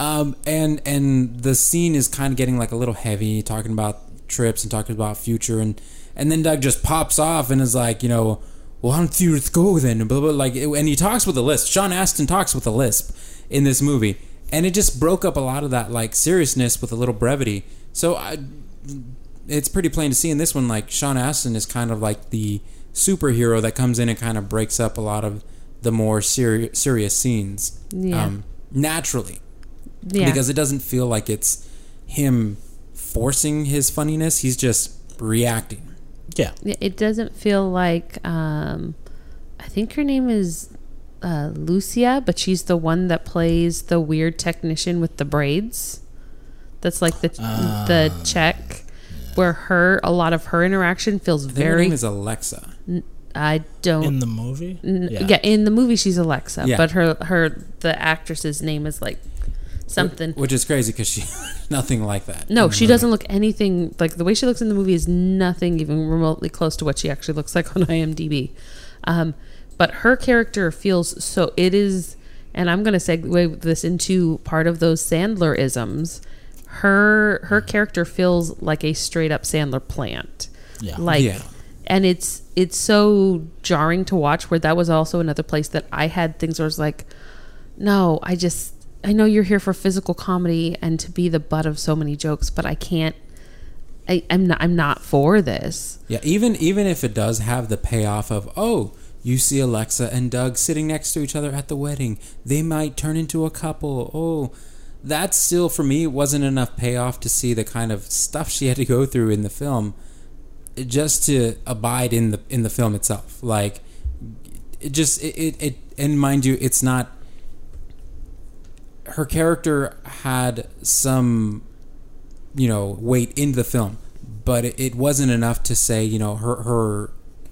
And the scene is kind of getting like a little heavy, talking about trips and talking about future, and then Doug just pops off and is like, well, why don't you go then? Blah, blah, like, and he talks with a lisp. Sean Astin talks with a lisp in this movie, and it just broke up a lot of that like seriousness with a little brevity. So it's pretty plain to see in this one, like Sean Astin is kind of like the superhero that comes in and kind of breaks up a lot of the more serious scenes naturally. Yeah. Because it doesn't feel like it's him forcing his funniness. He's just reacting. Yeah. It doesn't feel like, I think her name is Lucia, but she's the one that plays the weird technician with the braids. That's like the Czech, where a lot of her interaction feels very... Her name is Alexa. I don't... In the movie? Yeah, in the movie she's Alexa, but the actress's name is like something, which is crazy because she nothing like that. No, she doesn't look anything like the way she looks in the movie is nothing even remotely close to what she actually looks like on IMDb. But her character feels so. It is, and I'm going to segue this into part of those Sandler-isms. Her character feels like a straight up Sandler plant. Yeah. And it's so jarring to watch. Where that was also another place that I had things where I was like, no, I know you're here for physical comedy and to be the butt of so many jokes, but I can't. I'm not for this. Yeah, even if it does have the payoff of, oh, you see Alexa and Doug sitting next to each other at the wedding, they might turn into a couple. Oh, that still for me wasn't enough payoff to see the kind of stuff she had to go through in the film, just to abide in the film itself. Like, it and mind you, it's not. Her character had some, weight in the film, but it wasn't enough to say, her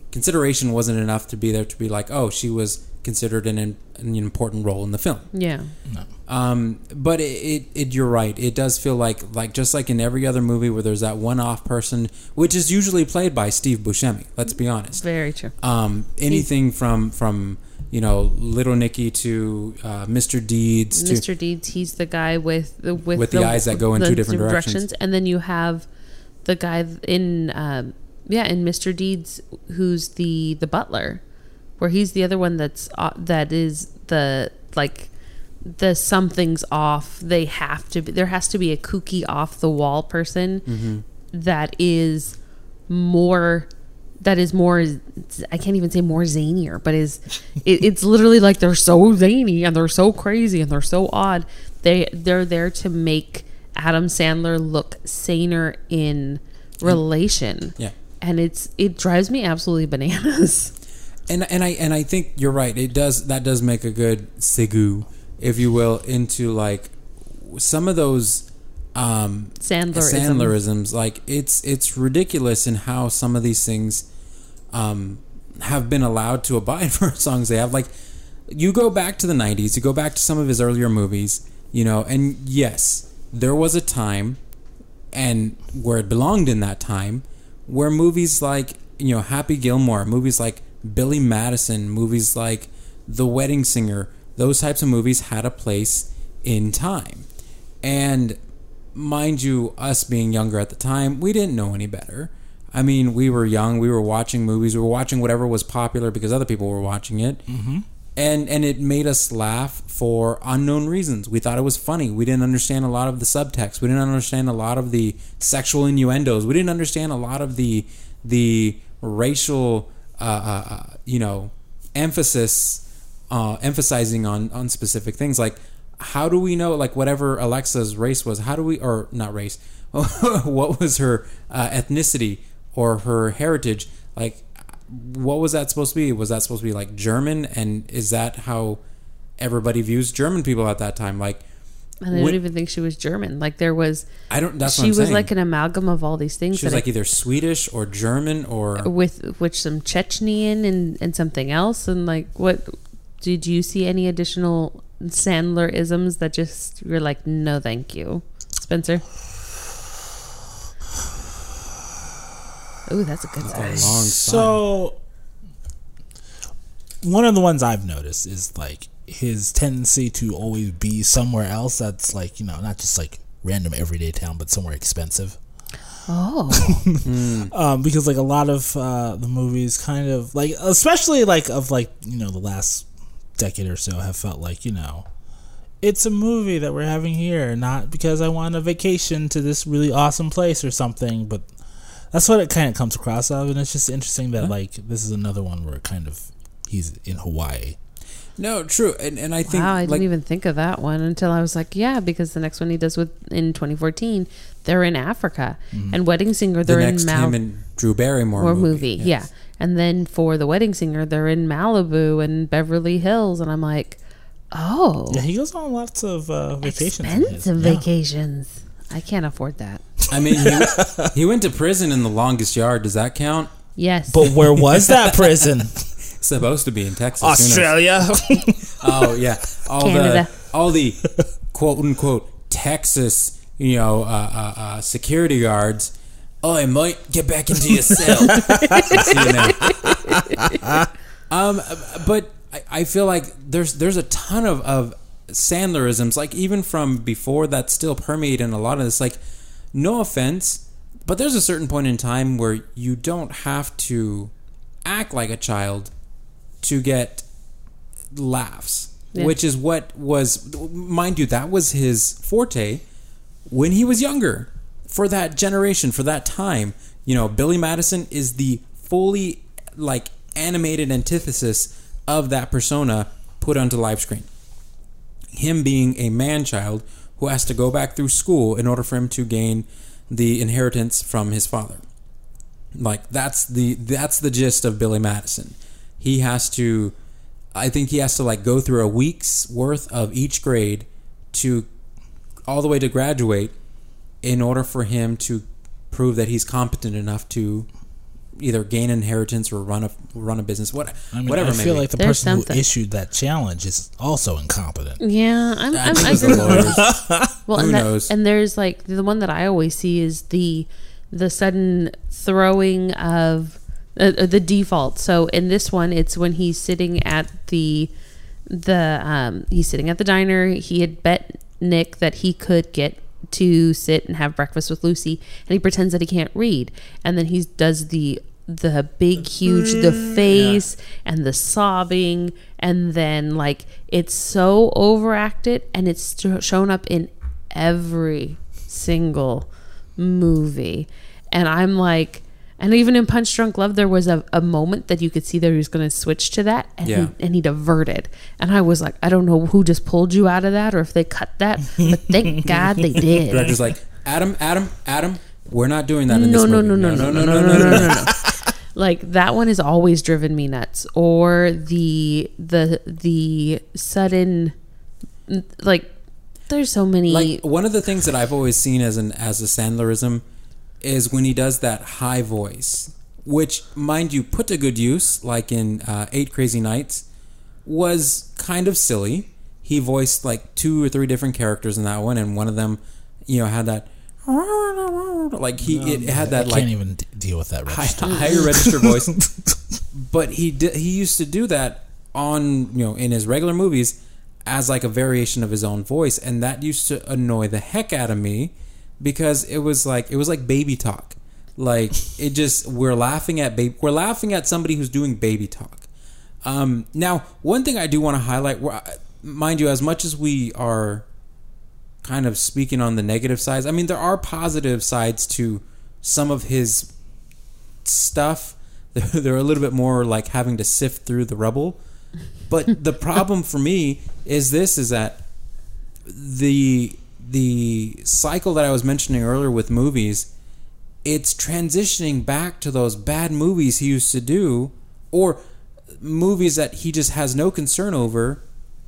consideration wasn't enough to be there to be like, oh, she was considered an important role in the film. Yeah. But you're right. It does feel like just like in every other movie where there's that one-off person, which is usually played by Steve Buscemi. Let's be honest. Very true. Anything from Little Nicky to Mr. Deeds. Mr. Deeds, he's the guy with the eyes that go in two different directions. And then you have the guy in Mr. Deeds who's the butler, where he's the other one that is the something's off. There has to be a kooky off the wall person that is more. I can't even say more zanier, but it's literally like they're so zany and they're so crazy and they're so odd. They're there to make Adam Sandler look saner in relation. Yeah. And it drives me absolutely bananas. And I think you're right. That does make a good segue, if you will, into like some of those Sandlerisms. Like it's ridiculous in how some of these things have been allowed to abide for songs they have. Like, you go back to the 90s, you go back to some of his earlier movies, and yes, there was a time, and where it belonged in that time, where movies like Happy Gilmore, movies like Billy Madison, movies like The Wedding Singer, those types of movies had a place in time. And mind you, us being younger at the time, we didn't know any better. I mean, we were young. We were watching movies. We were watching whatever was popular because other people were watching it. Mm-hmm. And it made us laugh for unknown reasons. We thought it was funny. We didn't understand a lot of the subtext. We didn't understand a lot of the sexual innuendos. We didn't understand a lot of the racial, emphasis, emphasizing on specific things. Like, how do we know, like, whatever Alexa's race was, or not race, what was her ethnicity or her heritage? Like, what was that supposed to be? Was that supposed to be like German? And is that how everybody views German people at that time? Like, and I don't even think she was German. Like, there was. That's what I'm saying. She was like an amalgam of all these things. She was like either Swedish or German or with some Chechnyan and something else. And like, what did you see any additional Sandler-isms that just you're like, no, thank you, Spencer? Ooh, that's a good sign. So, one of the ones I've noticed is like his tendency to always be somewhere else that's like, not just like random everyday town, but somewhere expensive. Oh. Because like a lot of the movies kind of like, especially like of like, the last decade or so have felt like, it's a movie that we're having here, not because I want a vacation to this really awesome place or something, but that's what it kind of comes across of, and it's just interesting that like this is another one where kind of he's in Hawaii. No, true, and I think I didn't even think of that one until I was like, yeah, because the next one he does in 2014, they're in Africa, and Wedding Singer they're in him and Drew Barrymore movie. Yes. Yeah, and then for the Wedding Singer they're in Malibu and Beverly Hills, and I'm like, oh, yeah, he goes on lots of vacations. Expensive vacations. I can't afford that. I mean, he went to prison in The Longest Yard. Does that count? Yes. But where was that prison? Supposed to be in Texas. Australia. Oh yeah, Canada. all the quote unquote Texas, security guards. Oh, I might get back into your cell. But I feel like there's a ton of Sandlerisms, like even from before that still permeate in a lot of this. Like, no offense, but there's a certain point in time where you don't have to act like a child to get laughs, which is what was, mind you, that was his forte when he was younger, for that generation, for that time. Billy Madison is the fully like animated antithesis of that persona put onto live screen. Him being a man-child who has to go back through school in order for him to gain the inheritance from his father. Like, that's the gist of Billy Madison. I think he has to like go through a week's worth of each grade to all the way to graduate in order for him to prove that he's competent enough to either gain inheritance or run a business. Whatever. I feel like the There's person something. who issued that challenge is also incompetent. Yeah, I That's agree. the lawyers. Well, Who and knows? And there's like the one that I always see is the sudden throwing of the default. So in this one, it's when he's sitting at he's sitting at the diner. He had bet Nick that he could get to sit and have breakfast with Lucy, and he pretends that he can't read, and then he does the big huge the face and the sobbing, and then like it's so overacted, and it's shown up in every single movie. And I'm like, and even in Punch Drunk Love, there was a moment that you could see that he was going to switch to that, and he diverted. And I was like, I don't know who just pulled you out of that, or if they cut that, but thank God they did. Director's like, Adam, we're not doing that in this movie. No. Like that one has always driven me nuts. Or the sudden, like, there's so many. Like, one of the things that I've always seen as a Sandlerism is when he does that high voice, which, mind you, put to good use, like in 8 Crazy Nights, was kind of silly. He voiced like 2 or 3 different characters in that one, and one of them, had that, like it had that, I like, can't even deal with that register. higher register voice. But he used to do that on, in his regular movies as like a variation of his own voice, and that used to annoy the heck out of me. Because it was like baby talk, like it just we're laughing at somebody who's doing baby talk. Now, one thing I do want to highlight, mind you, as much as we are kind of speaking on the negative sides, I mean there are positive sides to some of his stuff. They're a little bit more like having to sift through the rubble. But the problem for me is that the cycle that I was mentioning earlier with movies, it's transitioning back to those bad movies he used to do, or movies that he just has no concern over,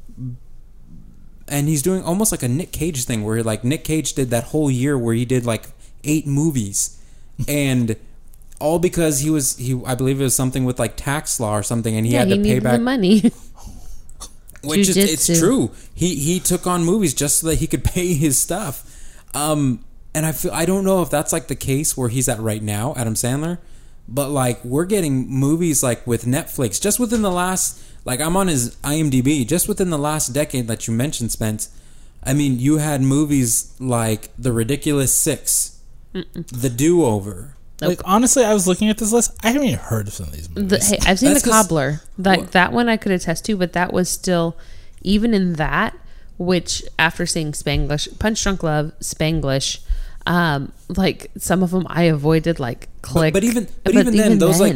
and he's doing almost like a Nick Cage thing, where like Nick Cage did that whole year where he did like 8 movies, and all because he I believe it was something with like tax law or something, and he had to pay back the money. Which is, it's true. He took on movies just so that he could pay his stuff. And I don't know if that's like the case where he's at right now, Adam Sandler. But like we're getting movies like with Netflix just within the last, like I'm on his IMDb, just within the last decade that you mentioned, Spence. I mean, you had movies like The Ridiculous Six, The Do-Over. Like, honestly, I was looking at this list. I haven't even heard of some of these movies. Hey, I've seen The Cobbler. That one I could attest to, but that was still, even in that, which after seeing Spanglish, Punch Drunk Love, Spanglish, like some of them I avoided like Click. But even then,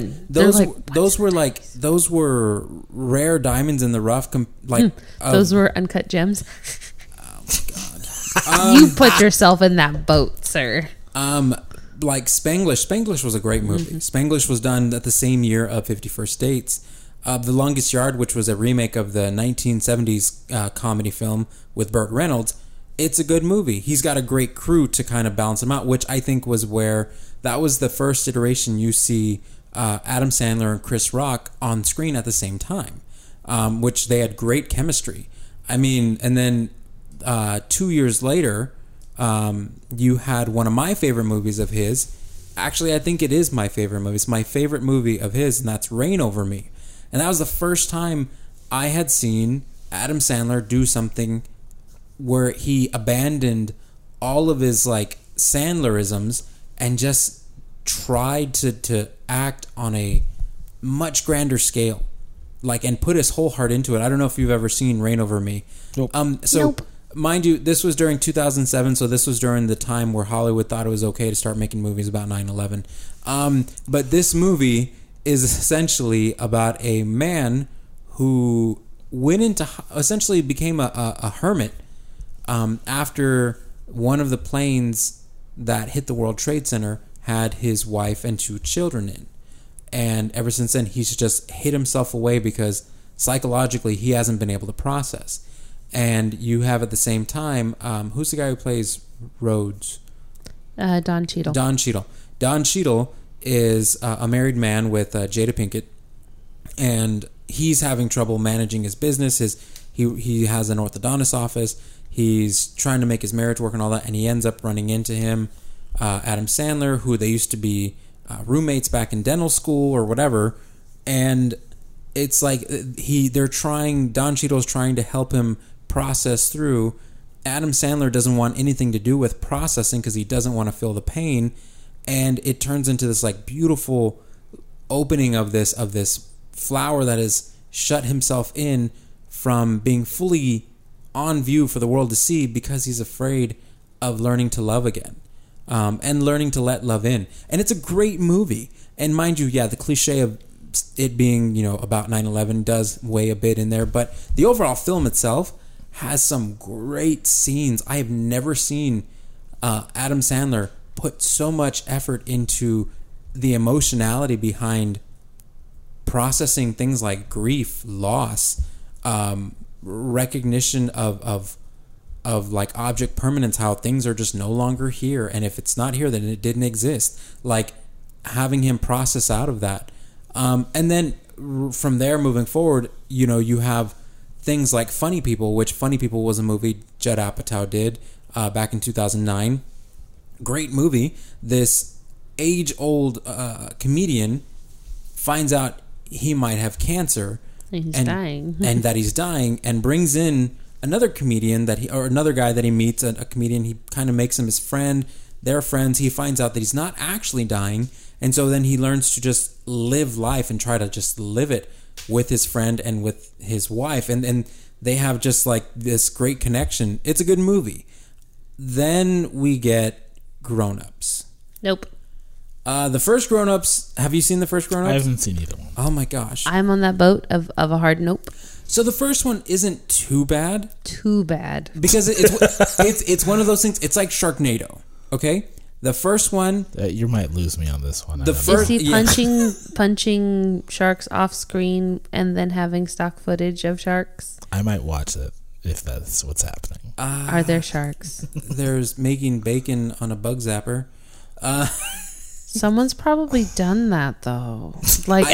those were rare diamonds in the rough. Those were uncut gems. Oh my God! You put yourself in that boat, sir. Like Spanglish was a great movie. Spanglish was done at the same year of 50 First Dates. The Longest Yard, which was a remake of the 1970s comedy film with Burt Reynolds, it's a good movie. He's got a great crew to kind of balance him out, which I think was where that was the first iteration you see Adam Sandler and Chris Rock on screen at the same time, which they had great chemistry. I mean, and then 2 years later, you had one of my favorite movies of his. Actually, I think it is my favorite movie. It's my favorite movie of his, and that's Reign Over Me. And that was the first time I had seen Adam Sandler do something where he abandoned all of his like Sandlerisms and just tried to act on a much grander scale, like, and put his whole heart into it. I don't know if you've ever seen Reign Over Me. Nope. Nope. Mind you, this was during 2007, so this was during the time where Hollywood thought it was okay to start making movies about 9/11. But this movie is essentially about a man who essentially became a hermit after one of the planes that hit the World Trade Center had his wife and 2 children in. And ever since then, he's just hid himself away because psychologically he hasn't been able to process. And you have at the same time, who's the guy who plays Rhodes? Don Cheadle. Don Cheadle is a married man with Jada Pinkett, and he's having trouble managing his business. He has an orthodontist office. He's trying to make his marriage work and all that, and he ends up running into him, Adam Sandler, who they used to be roommates back in dental school or whatever, and it's like Don Cheadle's trying to help him process through. Adam Sandler doesn't want anything to do with processing because he doesn't want to feel the pain, and it turns into this like beautiful opening of this flower that has shut himself in from being fully on view for the world to see because he's afraid of learning to love again, and learning to let love in. And it's a great movie. And mind you, yeah, the cliche of it being, about 9/11 does weigh a bit in there, but the overall film itself has some great scenes. I have never seen Adam Sandler put so much effort into the emotionality behind processing things like grief, loss, recognition of like object permanence, how things are just no longer here, and if it's not here, then it didn't exist. Like having him process out of that, and then from there moving forward, you have things like Funny People, which Funny People was a movie Judd Apatow did back in 2009. Great movie. This age-old comedian finds out he might have cancer and that he's dying, and brings in another comedian another guy that he meets, a comedian. He kind of makes him his friend. They're friends. He finds out that he's not actually dying, and so then he learns to just live life and try to just live it with his friend and with his wife, and they have just like this great connection. It's a good movie. Then we get Grown Ups. Nope. The first Grown Ups. Have you seen the first Grown Ups? I haven't seen either one. Oh my gosh. I'm on that boat of a hard nope. So the first one isn't too bad. Too bad. Because it's one of those things. It's like Sharknado. Okay? The first one, you might lose me on this one. Is he punching sharks off screen and then having stock footage of sharks? I might watch it if that's what's happening. Are there sharks? There's making bacon on a bug zapper. Someone's probably done that though, like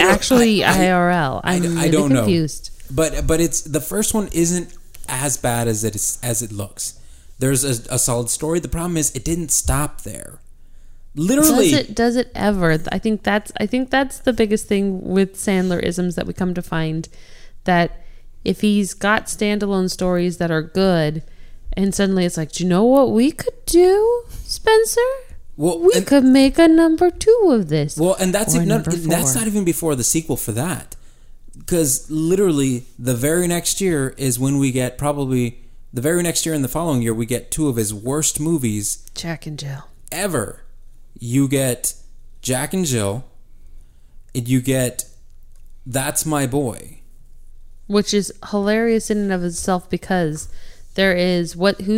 IRL. I'm really don't confused. Know. But it's the first one isn't as bad as it looks. There's a solid story. The problem is it didn't stop there. Literally, does it ever? I think that's the biggest thing with Sandler-isms that we come to find, that if he's got standalone stories that are good, and suddenly it's like, do you know what we could do, Spencer? Well, we could make a number 2 of this. Well, and that's that's not even before the sequel for that, because literally the very next year is when we get probably. The very next year and the following year, we get 2 of his worst movies. Jack and Jill. Ever. You get Jack and Jill. And you get That's My Boy. Which is hilarious in and of itself, because there is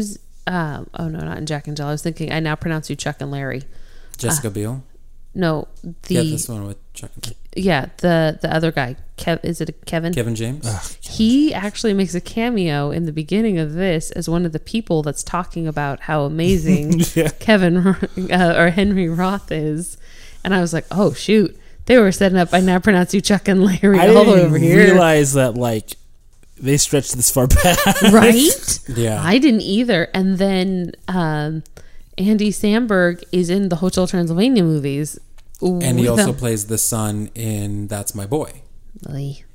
oh no, not in Jack and Jill. I was thinking, I now pronounce you Chuck and Larry. Jessica Biel? No. This one with Chuck and Larry. Yeah, the other guy. Is it Kevin? Kevin James? He actually makes a cameo in the beginning of this as one of the people that's talking about how amazing Kevin or Henry Roth is. And I was like, oh, shoot. They were setting up, I now pronounce you Chuck and Larry all the way over here. I didn't realize that, like, they stretched this far back. Right? Yeah. I didn't either. And then Andy Samberg is in the Hotel Transylvania movies. And he also plays the son in That's My Boy. Really?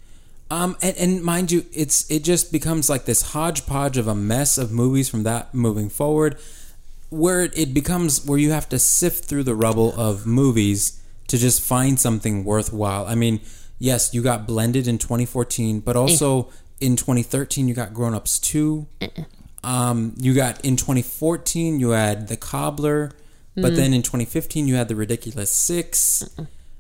And mind you, it just becomes like this hodgepodge of a mess of movies from that moving forward, where it becomes where you have to sift through the rubble of movies to just find something worthwhile. I mean, yes, you got Blended in 2014, but also in 2013 you got Grown Ups 2. You got in 2014 you had The Cobbler. But then in 2015, you had The Ridiculous Six.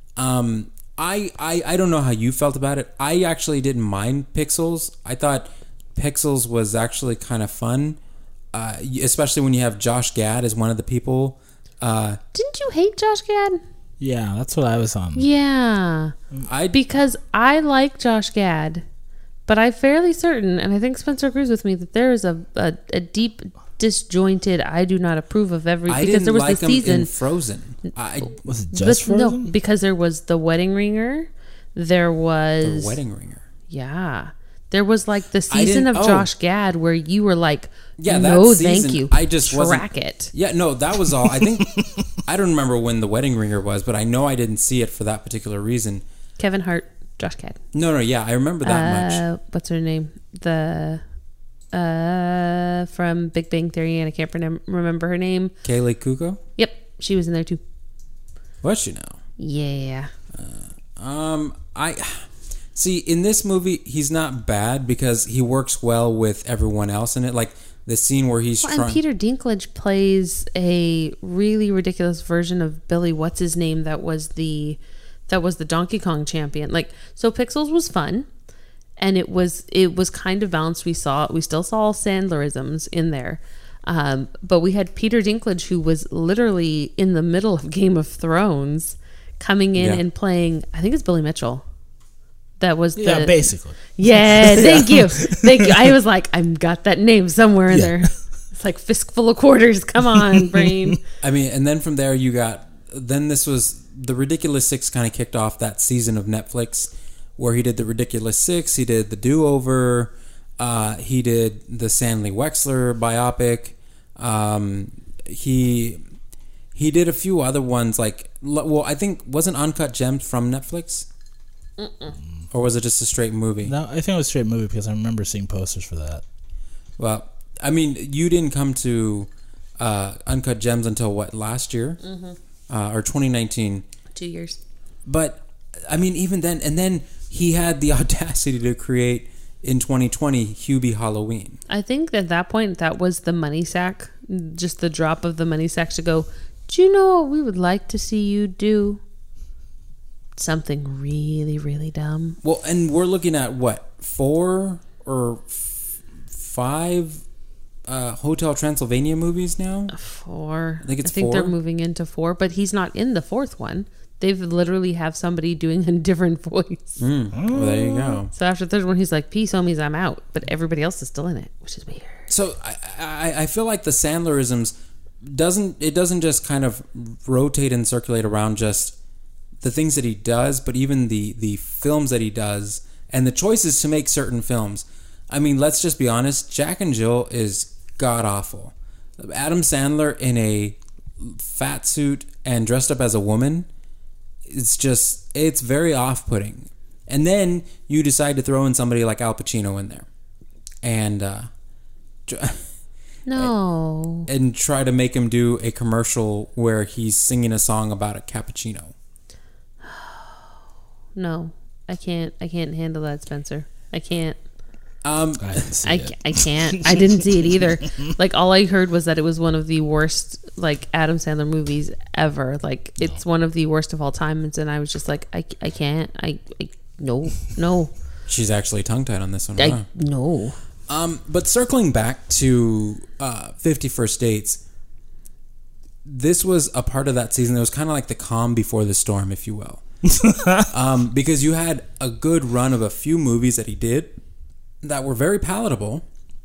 I don't know how you felt about it. I actually didn't mind Pixels. I thought Pixels was actually kind of fun, especially when you have Josh Gad as one of the people. Didn't you hate Josh Gad? Yeah, that's what I was on. Yeah. Because I like Josh Gad, But I'm fairly certain, and I think Spencer agrees with me, that there is a deep, disjointed, I do not approve of every... I because didn't there was like the him season. in Frozen. Was it just Frozen? No, because there was The Wedding Ringer. There was... The Wedding Ringer. Yeah. There was like the season of Josh Gad where you were like, Yeah, no, that season, thank you. I just Track wasn't. it. Yeah, no, that was all. I think I don't remember when The Wedding Ringer was, but I know I didn't see it for that particular reason. Kevin Hart, Josh Gad. No, yeah, I remember that much. What's her name? The from Big Bang Theory, and I can't remember her name. Kaylee Kuko? Yep, she was in there too. Was she now? Yeah. I see in this movie he's not bad because he works well with everyone else in it. Like the scene where he's trying. And Peter Dinklage plays a really ridiculous version of Billy. What's his name? That was the Donkey Kong champion. Like, so Pixels was fun, and it was kind of balanced. We still saw Sandlerisms in there, but we had Peter Dinklage, who was literally in the middle of Game of Thrones, coming in and playing. I think it's Billy Mitchell. That was basically. Yeah, thank you. I was like, I've got that name somewhere in there. It's like fistful of quarters. Come on, brain. I mean, and then from there you got. Then this was the Ridiculous Six kind of kicked off that season of Netflix where he did the Ridiculous Six, he did the Do-Over, he did the Stanley Wexler biopic. He did a few other ones like, well, I think wasn't Uncut Gems from Netflix? Or was it just a straight movie? No, I think it was a straight movie because I remember seeing posters for that. Well, I mean, you didn't come to Uncut Gems until what, last year? Or 2019? 2 years. But, I mean, even then, and then he had the audacity to create in 2020 Hubie Halloween. I think at that point, that was the money sack, just the drop of the money sack to go, do you know what we would like to see you do? Something really, really dumb. Well, and we're looking at what, 4 or 5 Hotel Transylvania movies now? 4. I think it's 4. They're moving into 4, but he's not in the 4th one. They've literally have somebody doing a different voice. Well, there you go. So after the 3rd one, he's like, peace, homies, I'm out. But everybody else is still in it, which is weird. So I feel like the Sandlerisms doesn't just kind of rotate and circulate around just the things that he does, but even the films that he does and the choices to make certain films. I mean, let's just be honest. Jack and Jill is god awful. Adam Sandler in a fat suit and dressed up as a woman, it's very off-putting. And then you decide to throw in somebody like Al Pacino in there, and No. and try to make him do a commercial where he's singing a song about a cappuccino. No. I can't handle that, Spencer. I can't. I didn't see it. I can't. I didn't see it either. Like, all I heard was that it was one of the worst, like, Adam Sandler movies ever. Like, it's one of the worst of all time. And I was just like, I can't. No. She's actually tongue-tied on this one. Huh? No. But circling back to 50 First Dates, this was a part of that season that was kind of like the calm before the storm, if you will. Because you had a good run of a few movies that he did that were very palatable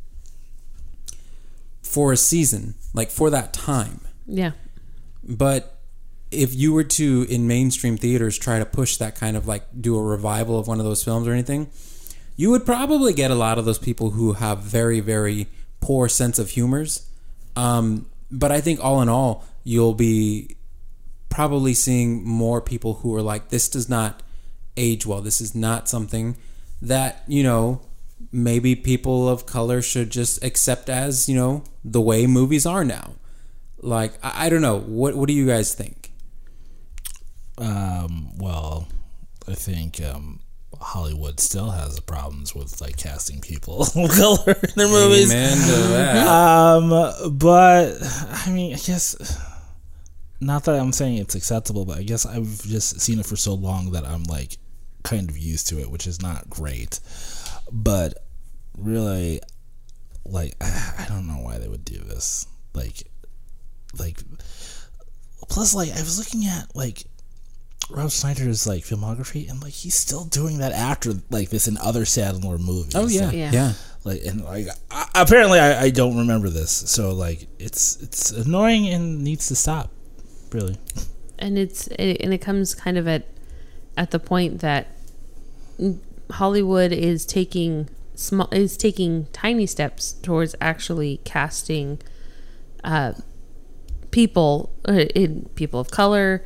for a season, like for that time. Yeah. But if you were to, in mainstream theaters, try to push that kind of like do a revival of one of those films or anything, you would probably get a lot of those people who have very, very poor sense of humors. But I think all in all, you'll be probably seeing more people who are like, this does not age well. This is not something that, maybe people of color should just accept as, the way movies are now. Like, I don't know. What do you guys think? Well, I think Hollywood still has problems with like casting people of color in their movies. Amen to that. But I mean, I guess not that I'm saying it's acceptable, but I guess I've just seen it for so long that I'm like kind of used to it, which is not great. But really, like, I don't know why they would do this. Like, plus, like, I was looking at like Rob Schneider's like filmography, and like he's still doing that after like this in other Sandler movies. Oh yeah, like, yeah. Like and like apparently I don't remember this, so like it's annoying and needs to stop, really. And it comes kind of at the point that Hollywood is taking tiny steps towards actually casting people of color,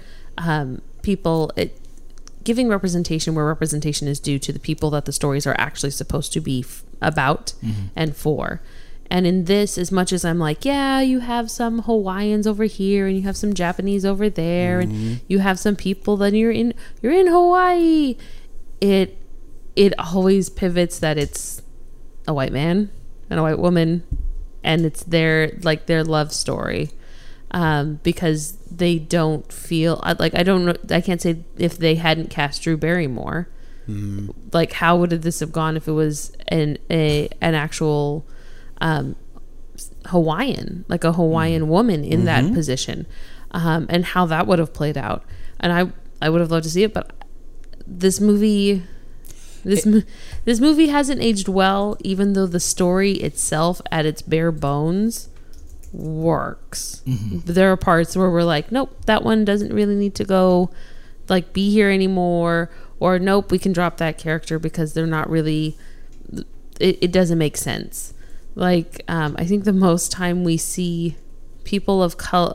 giving representation where representation is due to the people that the stories are actually supposed to be about and for. And in this, as much as I'm like, yeah, you have some Hawaiians over here and you have some Japanese over there and you have some people that you're in Hawaii, it always pivots that it's a white man and a white woman, and it's their love story, because they don't feel like, I don't know, I can't say if they hadn't cast Drew Barrymore, like how would this have gone if it was an actual Hawaiian, like a Hawaiian woman in that position, and how that would have played out. And I would have loved to see it, but this movie hasn't aged well, even though the story itself at its bare bones works. There are parts where we're like, nope, that one doesn't really need to go like be here anymore, or nope, we can drop that character because they're not really, it doesn't make sense. Like I think the most time we see people of color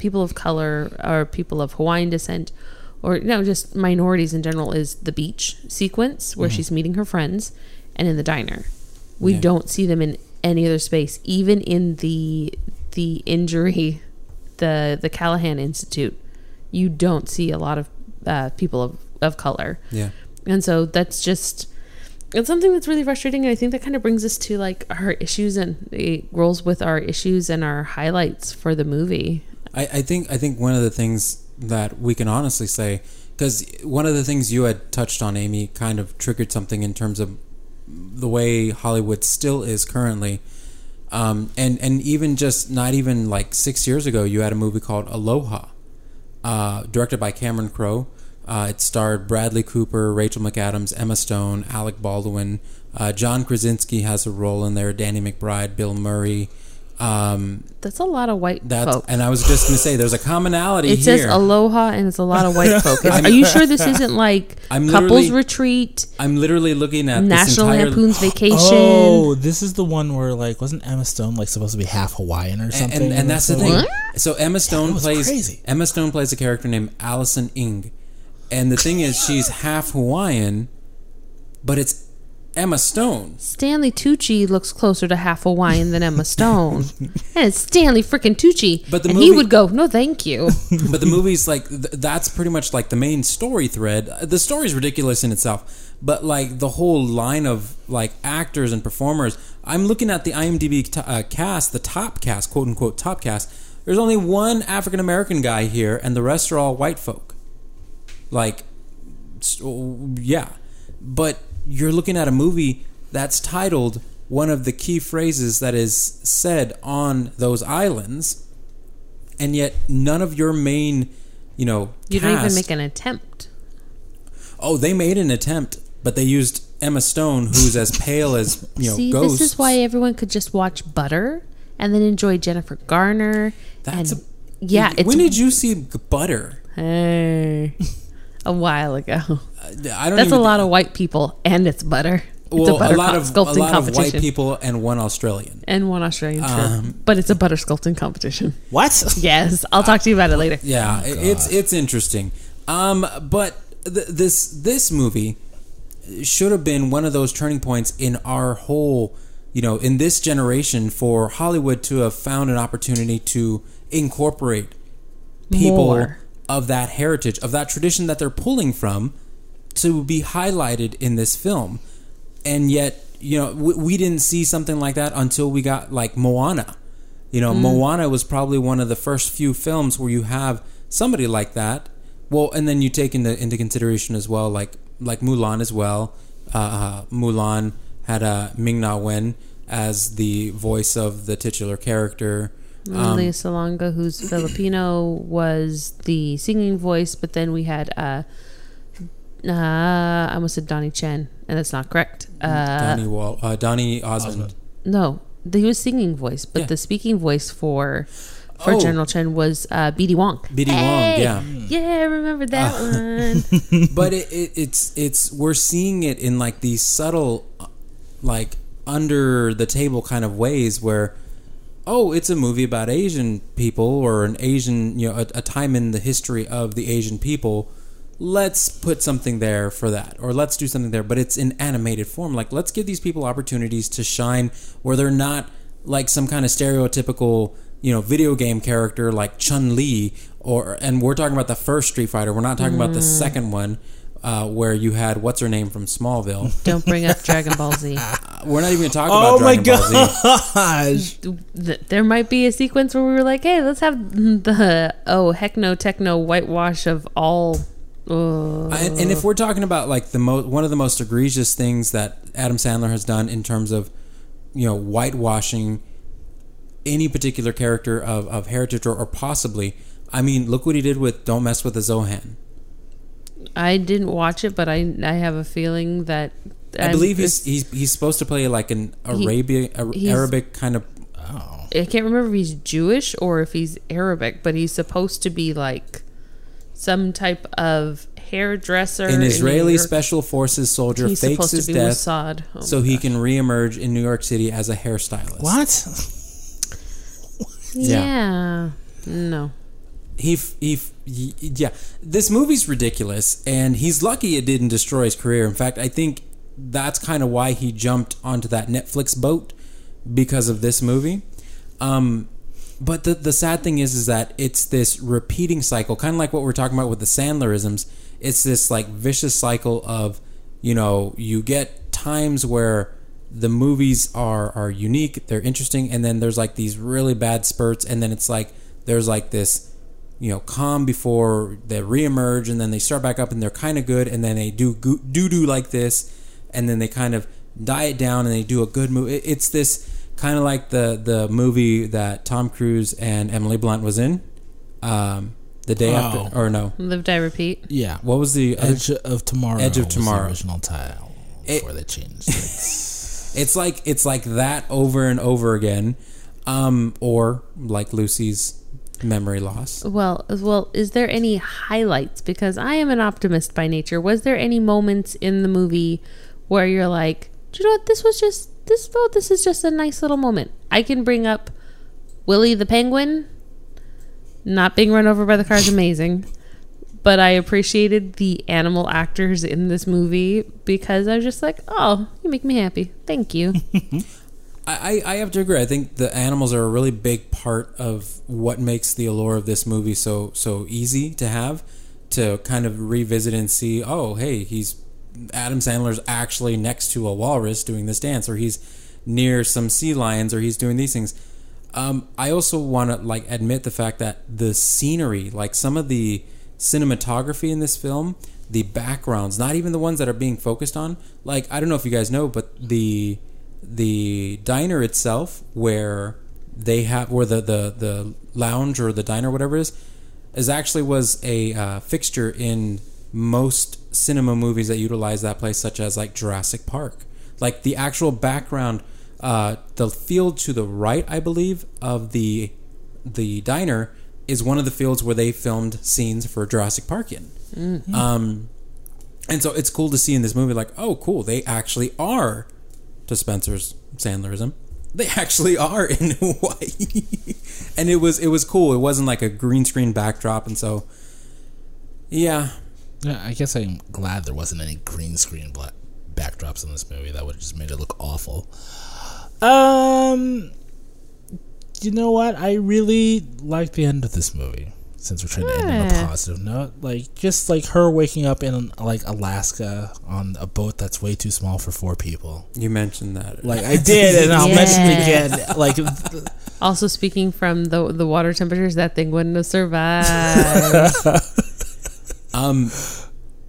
or people of Hawaiian descent, or just minorities in general, is the beach sequence where she's meeting her friends, and in the diner. We don't see them in any other space, even in the injury, the Callahan Institute. You don't see a lot of people of color. Yeah. And so it's something that's really frustrating, and I think that kind of brings us to like our issues, and it rolls with our issues and our highlights for the movie. I think one of the things that we can honestly say, because one of the things you had touched on, Amy, kind of triggered something in terms of the way Hollywood still is currently, and even just not even like 6 years ago, you had a movie called Aloha, directed by Cameron Crowe. It starred Bradley Cooper, Rachel McAdams, Emma Stone, Alec Baldwin. John Krasinski has a role in there. Danny McBride, Bill Murray. That's a lot of white folk. And I was just going to say, there's a commonality here. It says Aloha, and it's a lot of white folk. Are you sure this isn't like couples retreat? I'm literally looking at National Lampoon's Vacation. Oh, this is the one where like wasn't Emma Stone like supposed to be half Hawaiian or something? And that's the thing. What? So Emma Stone crazy. Emma Stone plays a character named Allison Ng. And the thing is, she's half Hawaiian, but it's Emma Stone. Stanley Tucci looks closer to half Hawaiian than Emma Stone. And it's Stanley freaking Tucci. But he would go, no, thank you. But the movie's like, that's pretty much like the main story thread. The story's ridiculous in itself. But like the whole line of like actors and performers, I'm looking at the IMDb cast, the top cast, quote unquote top cast. There's only one African American guy here, and the rest are all white folk. Like, yeah. But you're looking at a movie that's titled one of the key phrases that is said on those islands, and yet none of your main, you don't even make an attempt. Oh, they made an attempt, but they used Emma Stone, who's as pale as See, ghosts. This is why everyone could just watch Butter and then enjoy Jennifer Garner. When did you see Butter? Hey. A while ago. That's a lot of white people, and it's Butter. It's a butter sculpting competition. Of white people and one Australian. True. But it's a butter sculpting competition. What? Yes, I'll talk to you about it later. Yeah, it's interesting. But this movie should have been one of those turning points in our whole, in this generation, for Hollywood to have found an opportunity to incorporate people of that heritage, of that tradition that they're pulling from, to be highlighted in this film. And yet, we didn't see something like that until we got like Moana. Moana was probably one of the first few films where you have somebody like that. Well, and then you take into consideration as well, like Mulan as well. Mulan had Ming-Na Wen as the voice of the titular character. Lea Salonga, who's Filipino, was the singing voice, but then we had I almost said Donnie Chen, and that's not correct. Donnie Osmond. No, he was singing voice, but the speaking voice for General Chen was B.D. Wong. B.D. Wong, yeah. Yeah, I remember that one. But it's we're seeing it in like these subtle, like under the table kind of ways where, it's a movie about Asian people or an Asian, a time in the history of the Asian people. Let's put something there for that, or let's do something there, but it's in animated form. Like, let's give these people opportunities to shine where they're not like some kind of stereotypical, video game character like Chun-Li, and we're talking about the first Street Fighter. We're not talking about the second one, where you had what's her name from Smallville. Don't bring up Dragon Ball Z. We're not even talking about Dragon Ball Z. There might be a sequence where we were like, hey, let's have the techno whitewash of all. And if we're talking about like one of the most egregious things that Adam Sandler has done in terms of, whitewashing any particular character of heritage or possibly, I mean, look what he did with Don't Mess with the Zohan. I didn't watch it, but I have a feeling that I believe he's supposed to play like an Arabic kind of. Oh. I can't remember if he's Jewish or if he's Arabic, but he's supposed to be like some type of hairdresser. An Israeli Special Forces soldier fakes his death so he can reemerge in New York City as a hairstylist. What? Yeah. No. Yeah. This movie's ridiculous, and he's lucky it didn't destroy his career. In fact, I think that's kind of why he jumped onto that Netflix boat, because of this movie. But the sad thing is that it's this repeating cycle, kind of like what we're talking about with the Sandlerisms. It's this like vicious cycle of, you get times where the movies are unique, they're interesting, and then there's like these really bad spurts, and then it's like there's like this, calm before they reemerge, and then they start back up and they're kind of good, and then they do like this, and then they kind of die it down and they do a good movie. It's this kind of like the movie that Tom Cruise and Emily Blunt was in, the day after, or no, Live, Die, Repeat. Yeah. What was the Edge of Tomorrow? Edge of was Tomorrow. The original title before they changed it. It's like that over and over again, or like Lucy's memory loss. Well, is there any highlights? Because I am an optimist by nature. Was there any moments in the movie where you're like, do you know what? This is just a nice little moment. I can bring up Willie the Penguin. Not being run over by the car is amazing. But I appreciated the animal actors in this movie because I was just like, oh, you make me happy. Thank you. I have to agree. I think the animals are a really big part of what makes the allure of this movie so easy to have, to kind of revisit and see, oh, hey, Adam Sandler's actually next to a walrus doing this dance, or he's near some sea lions, or he's doing these things. I also want to like admit the fact that the scenery, like some of the cinematography in this film, the backgrounds, not even the ones that are being focused on, like, I don't know if you guys know, but the diner itself, where the lounge or the diner, whatever it is actually was a fixture in most cinema movies that utilize that place, such as like Jurassic Park. Like the actual background, the field to the right, I believe, of the diner is one of the fields where they filmed scenes for Jurassic Park in. Mm-hmm. And so it's cool to see in this movie, like, oh, cool, they actually are, to Spencer's Sandlerism, they actually are in Hawaii. And it was cool. It wasn't like a green screen backdrop, and so, yeah. Yeah, I guess I'm glad there wasn't any green screen backdrops in this movie. That would have just made it look awful. You know what? I really liked the end of this movie. Since we're trying to end on a positive note, like just like her waking up in like Alaska on a boat that's way too small for 4 people. You mentioned that, like I did, and I'll mention it again. Like, also speaking from the water temperatures, that thing wouldn't have survived.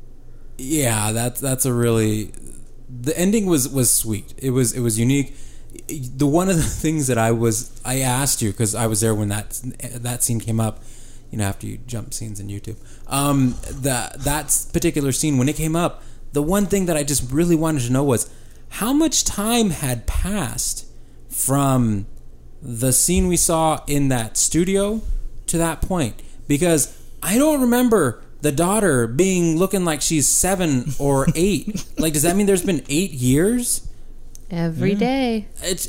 Yeah, that's a really, the ending was sweet. It was unique. the one of the things that I asked you, because I was there when that scene came up, after you jump scenes in YouTube, that particular scene, when it came up, the one thing that I just really wanted to know was how much time had passed from the scene we saw in that studio to that point, because I don't remember the daughter looking like she's 7 or 8. Like, does that mean there's been 8 years? Every day.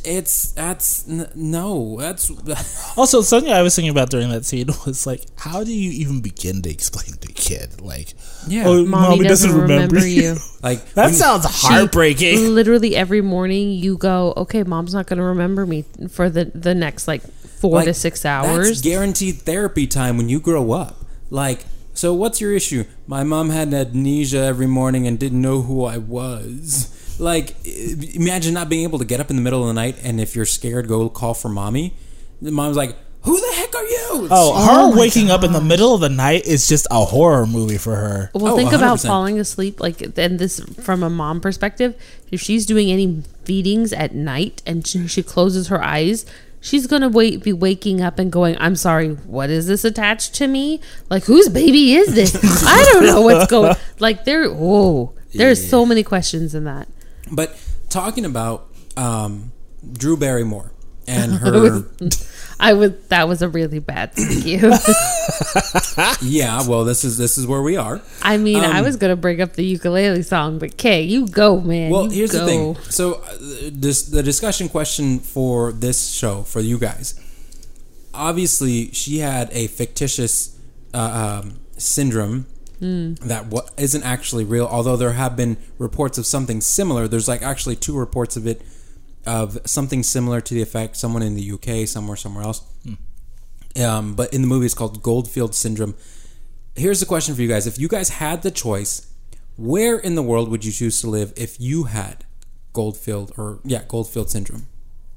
No. Also, something I was thinking about during that scene was like, how do you even begin to explain to a kid? Like, Mommy doesn't remember you. Like, that sounds heartbreaking. Literally every morning you go, okay, Mom's not going to remember me for the next 4 to 6 hours. That's guaranteed therapy time when you grow up. Like, so what's your issue? My mom had amnesia every morning and didn't know who I was. Like, imagine not being able to get up in the middle of the night, and if you're scared, go call for mommy. The mom's like, who the heck are you? Her waking up in the middle of the night is just a horror movie for her. Well, think about 100%. falling asleep, and this from a mom perspective. If she's doing any feedings at night and she closes her eyes, she's gonna be waking up and going, I'm sorry, what is this attached to me? Like, whose baby is this? I don't know what's going. Like, there's so many questions in that. But talking about Drew Barrymore and her... That was a really bad thank you. Yeah, well, this is where we are. I mean, I was going to bring up the ukulele song, but Kay, you go, man. Well, here's the thing. So the discussion question for this show, for you guys, obviously she had a fictitious syndrome that isn't actually real, although there have been reports of something similar. There's actually 2 reports of it, of something similar to the effect, someone in the UK, somewhere else. But in the movie it's called Goldfield syndrome. Here's the question for you guys. If you guys had the choice, where in the world would you choose to live if you had Goldfield syndrome?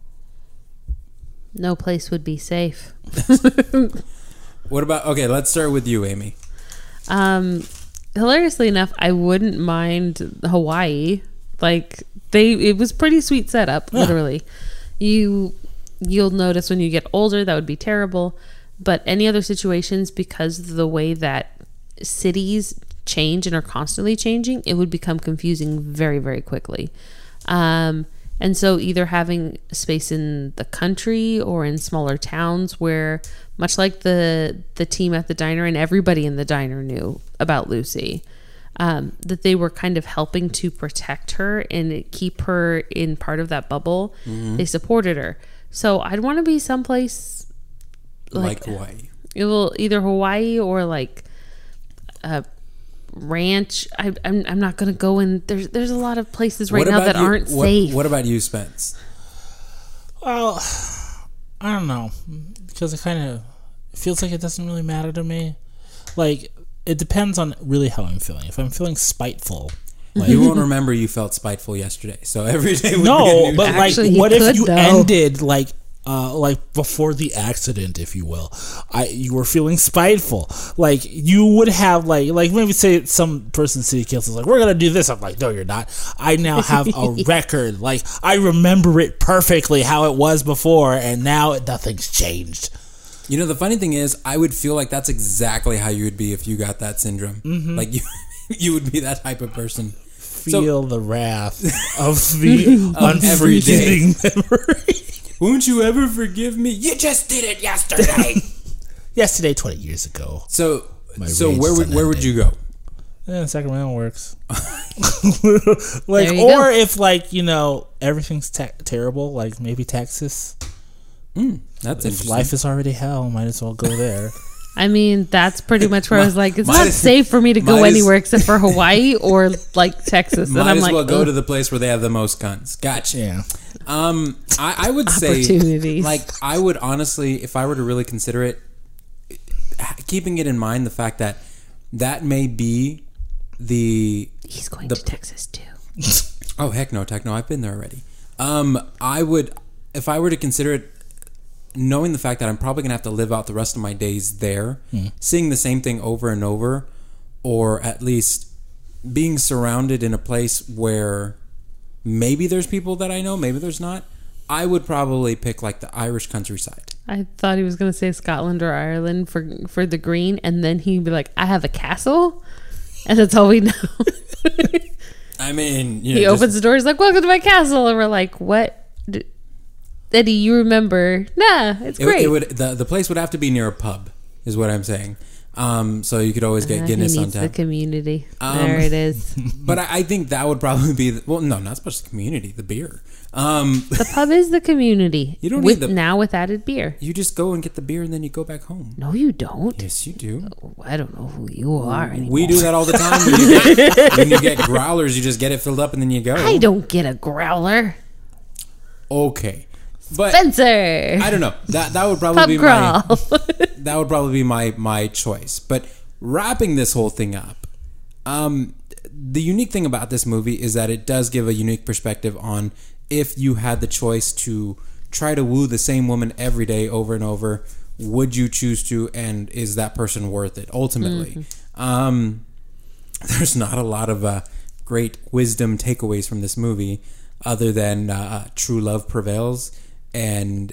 No place would be safe. What about, okay, let's start with you, Amy. Hilariously enough, I wouldn't mind Hawaii. It was pretty sweet setup, literally. You'll notice when you get older that would be terrible, but any other situations, because of the way that cities change and are constantly changing, it would become confusing very, very quickly. And so either having space in the country or in smaller towns where, much like the team at the diner and everybody in the diner knew about Lucy, that they were kind of helping to protect her and keep her in part of that bubble. Mm-hmm. They supported her. So I'd want to be someplace like Hawaii. It will either Hawaii or a ranch. I'm not going to go in. There's a lot of places right now that aren't safe. What about you, Spence? Well, I don't know, because it feels like it doesn't really matter to me. It depends on really how I'm feeling. If I'm feeling spiteful, you won't remember you felt spiteful yesterday. So every day would be a new day. Actually, what if you though. ended before the accident, if you will, you were feeling spiteful. You would have maybe say some person city council is like, we're gonna do this. I'm like, no, you're not. I now have a record. I remember it perfectly how it was before, and now nothing's changed. The funny thing is, I would feel like that's exactly how you would be if you got that syndrome. Mm-hmm. You would be that type of person. Feel the wrath of the unforgiving memory. Won't you ever forgive me? You just did it yesterday. Yesterday, 20 years ago. So where would you go? Sacramento works. If everything's terrible, maybe Texas. That's if interesting. life is already hell, might as well go there. I mean, that's pretty much where I was like, it's not safe for me to go anywhere except for Hawaii or Texas. Might as well go to the place where they have the most guns. Gotcha. Yeah. I would say, I would honestly, if I were to really consider it, keeping it in mind the fact that may be he's going to Texas too. Oh heck no, I've been there already. I would, if I were to consider it, knowing the fact that I'm probably going to have to live out the rest of my days there, seeing the same thing over and over, or at least being surrounded in a place where maybe there's people that I know, maybe there's not, I would probably pick like the Irish countryside. I thought he was going to say Scotland or Ireland for the green, and then he'd be like, I have a castle, and that's all we know. I mean, he opens the door, he's like, welcome to my castle, and we're like, what? Eddie, you remember? Nah, it's great. The place would have to be near a pub, is what I'm saying. So you could always get Guinness on tap. The community. There it is. But I think that would probably be not so much the community, the beer. The pub is the community. You don't need now with added beer. You just go and get the beer and then you go back home. No, you don't. Yes, you do. Oh, I don't know who you are anymore. We do that all the time. When you get growlers, you just get it filled up and then you go. I don't get a growler. Okay. But Spencer. I don't know. That would probably that would probably be my choice. But wrapping this whole thing up, the unique thing about this movie is that it does give a unique perspective on if you had the choice to try to woo the same woman every day over and over, would you choose to, and is that person worth it ultimately? There's not a lot of great wisdom takeaways from this movie other than true love prevails, and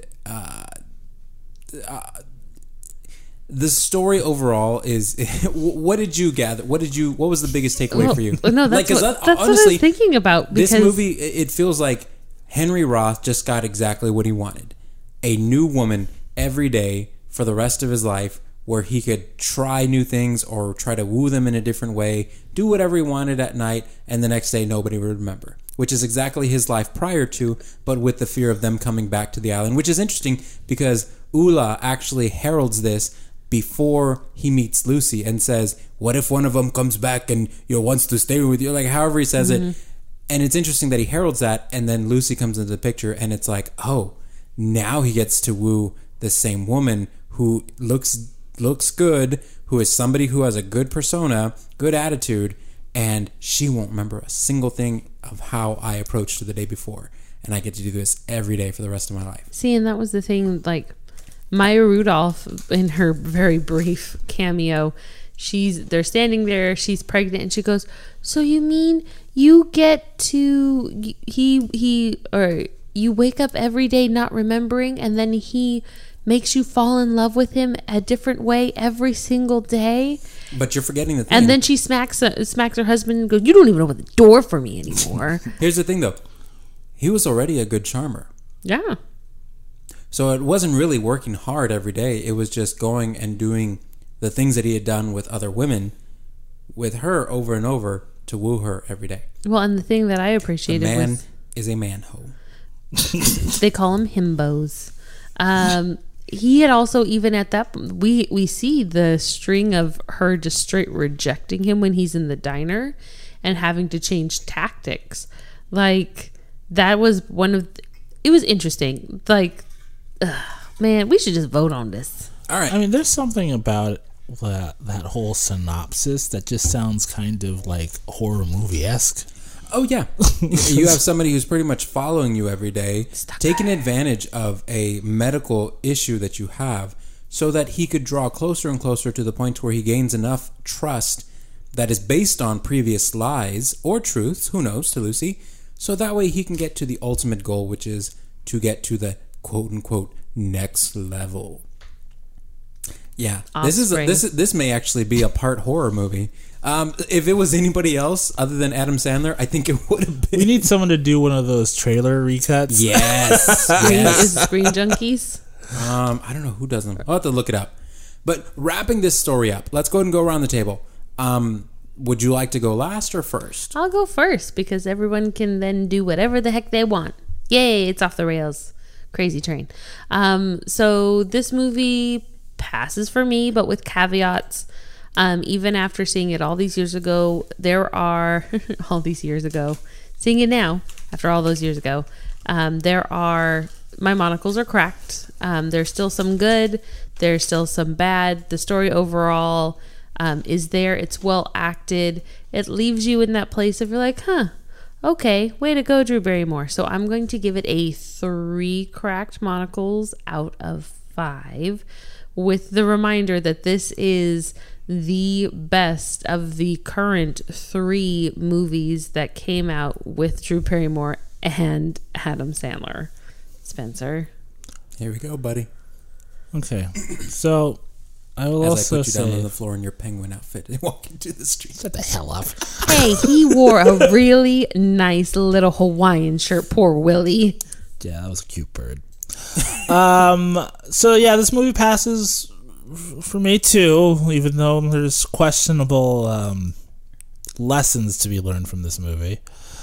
the story overall is. What did you gather? What was the biggest takeaway for you? No, that's what I was thinking about. Because this movie, it feels like Henry Roth just got exactly what he wanted: a new woman every day for the rest of his life, where he could try new things or try to woo them in a different way, do whatever he wanted at night, and the next day nobody would remember. Which is exactly his life prior to, but with the fear of them coming back to the island. Which is interesting because Ula actually heralds this before he meets Lucy and says, what if one of them comes back and wants to stay with you? Like, however he says it. And it's interesting that he heralds that, and then Lucy comes into the picture, and it's like, oh, now he gets to woo the same woman who looks good, who is somebody who has a good persona, good attitude, and she won't remember a single thing of how I approached her the day before. And I get to do this every day for the rest of my life. See, and that was the thing, like, Maya Rudolph, in her very brief cameo, they're standing there, she's pregnant, and she goes, so you mean you get to, you wake up every day not remembering, and then he makes you fall in love with him a different way every single day? But you're forgetting the thing. And then she smacks her husband and goes, you don't even open the door for me anymore. Here's the thing, though. He was already a good charmer. Yeah. So it wasn't really working hard every day. It was just going and doing the things that he had done with other women with her over and over to woo her every day. Well, and the thing that I appreciated was... is a man-ho. They call him himbos. He had also, even at that, we see the string of her just straight rejecting him when he's in the diner and having to change tactics. Like, that was it was interesting. Like, man, we should just vote on this. All right. I mean, there's something about that whole synopsis that just sounds kind of like horror movie-esque. Oh, yeah. You have somebody who's pretty much following you every day, taking advantage of a medical issue that you have so that he could draw closer and closer to the point where he gains enough trust that is based on previous lies or truths, who knows, to Lucy, so that way he can get to the ultimate goal, which is to get to the quote-unquote next level. Yeah, this may actually be a part horror movie. If it was anybody else other than Adam Sandler, I think it would have been. We need someone to do one of those trailer recuts. Yes. Is Screen Junkies? I don't know who does them. I'll have to look it up. But wrapping this story up, let's go ahead and go around the table. Would you like to go last or first? I'll go first because everyone can then do whatever the heck they want. Yay, it's off the rails. Crazy train. So this movie passes for me, but with caveats. Even after seeing it all these years ago, there are seeing it now after all those years ago, my monocles are cracked. There's still some good, there's still some bad. The story overall is there. It's well acted. It leaves you in that place of you're like, okay, way to go, Drew Barrymore. So I'm going to give it a 3 cracked monocles out of 5, with the reminder that this is the best of the current 3 movies that came out with Drew Barrymore and Adam Sandler. Spencer. Here we go, buddy. Okay, so I will As also I put you down say, on the floor in your penguin outfit and walk into the street. shut the hell up. Hey, he wore a really nice little Hawaiian shirt. Poor Willie. Yeah, that was a cute bird. So yeah, this movie passes for me too, even though there's questionable lessons to be learned from this movie.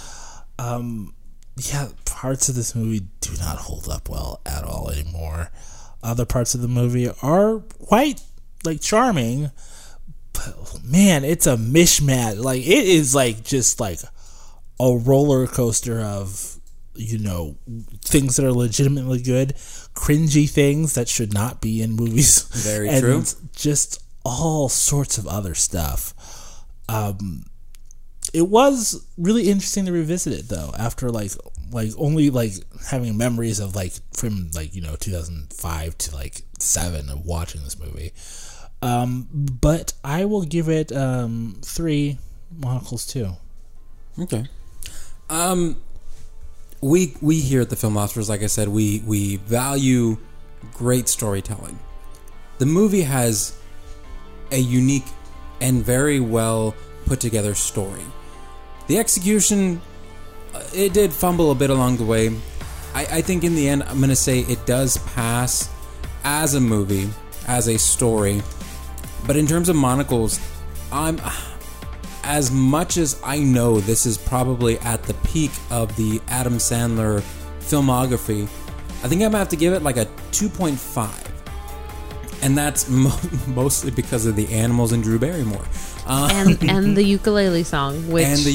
Yeah, parts of this movie do not hold up well at all anymore. Other parts of the movie are quite charming, but man, it's a mishmash. Like, it is just like a roller coaster of, things that are legitimately good, cringy things that should not be in movies. Very and true. Just all sorts of other stuff. It was really interesting to revisit it though, after only having memories of from 2005 to 7 of watching this movie. But I will give it 3 monocles too. Okay. We here at the Filmosphers, like I said, we value great storytelling. The movie has a unique and very well put together story. The execution, it did fumble a bit along the way. I think in the end, I'm going to say it does pass as a movie, as a story. But in terms of monocles, as much as I know this is probably at the peak of the Adam Sandler filmography, I think I'm going to have to give it a 2.5. And that's mostly because of the animals and Drew Barrymore. And the ukulele song,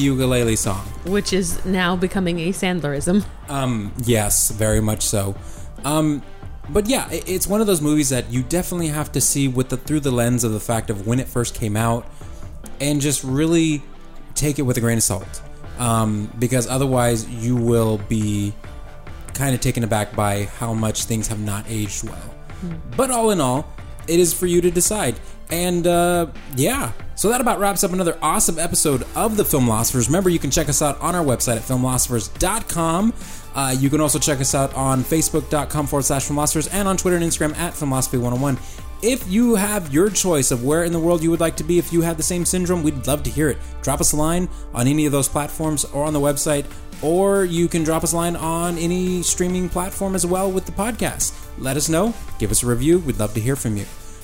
which is now becoming a Sandlerism. Yes, very much so. But yeah, it's one of those movies that you definitely have to see through the lens of the fact of when it first came out, and just really take it with a grain of salt, because otherwise you will be kind of taken aback by how much things have not aged well. But all in all, it is for you to decide. And yeah, so that about wraps up another awesome episode of the Filmosphers. Remember, you can check us out on our website at filmosphers.com. You can also check us out on facebook.com/Filmosphers and on Twitter and Instagram at Filmosophy101. If you have your choice of where in the world you would like to be, if you had the same syndrome, we'd love to hear it. Drop us a line on any of those platforms or on the website, or you can drop us a line on any streaming platform as well with the podcast. Let us know. Give us a review. We'd love to hear from you.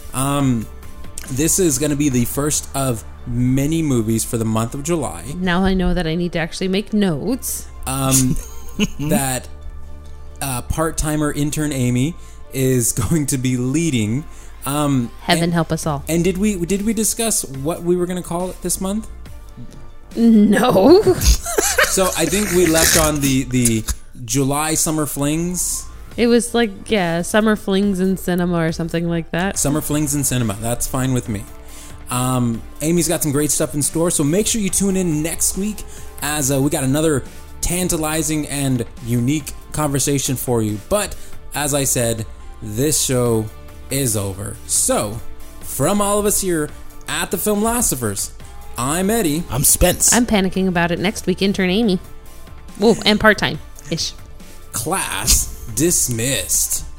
This is going to be the first of many movies for the month of July. Now I know that I need to actually make notes. That part-timer intern Amy is going to be leading. Heaven help us all. And did we discuss what we were going to call it this month? No. So I think we left on the July Summer Flings. It was Summer Flings in Cinema or something like that. Summer Flings in Cinema. That's fine with me. Amy's got some great stuff in store, so make sure you tune in next week as we got another tantalizing and unique conversation for you. But as I said, this show is over. So, from all of us here at the Filmosphers, I'm Eddie. I'm Spence. I'm panicking about it next week, intern Amy. Whoa, and part-time-ish. Class dismissed.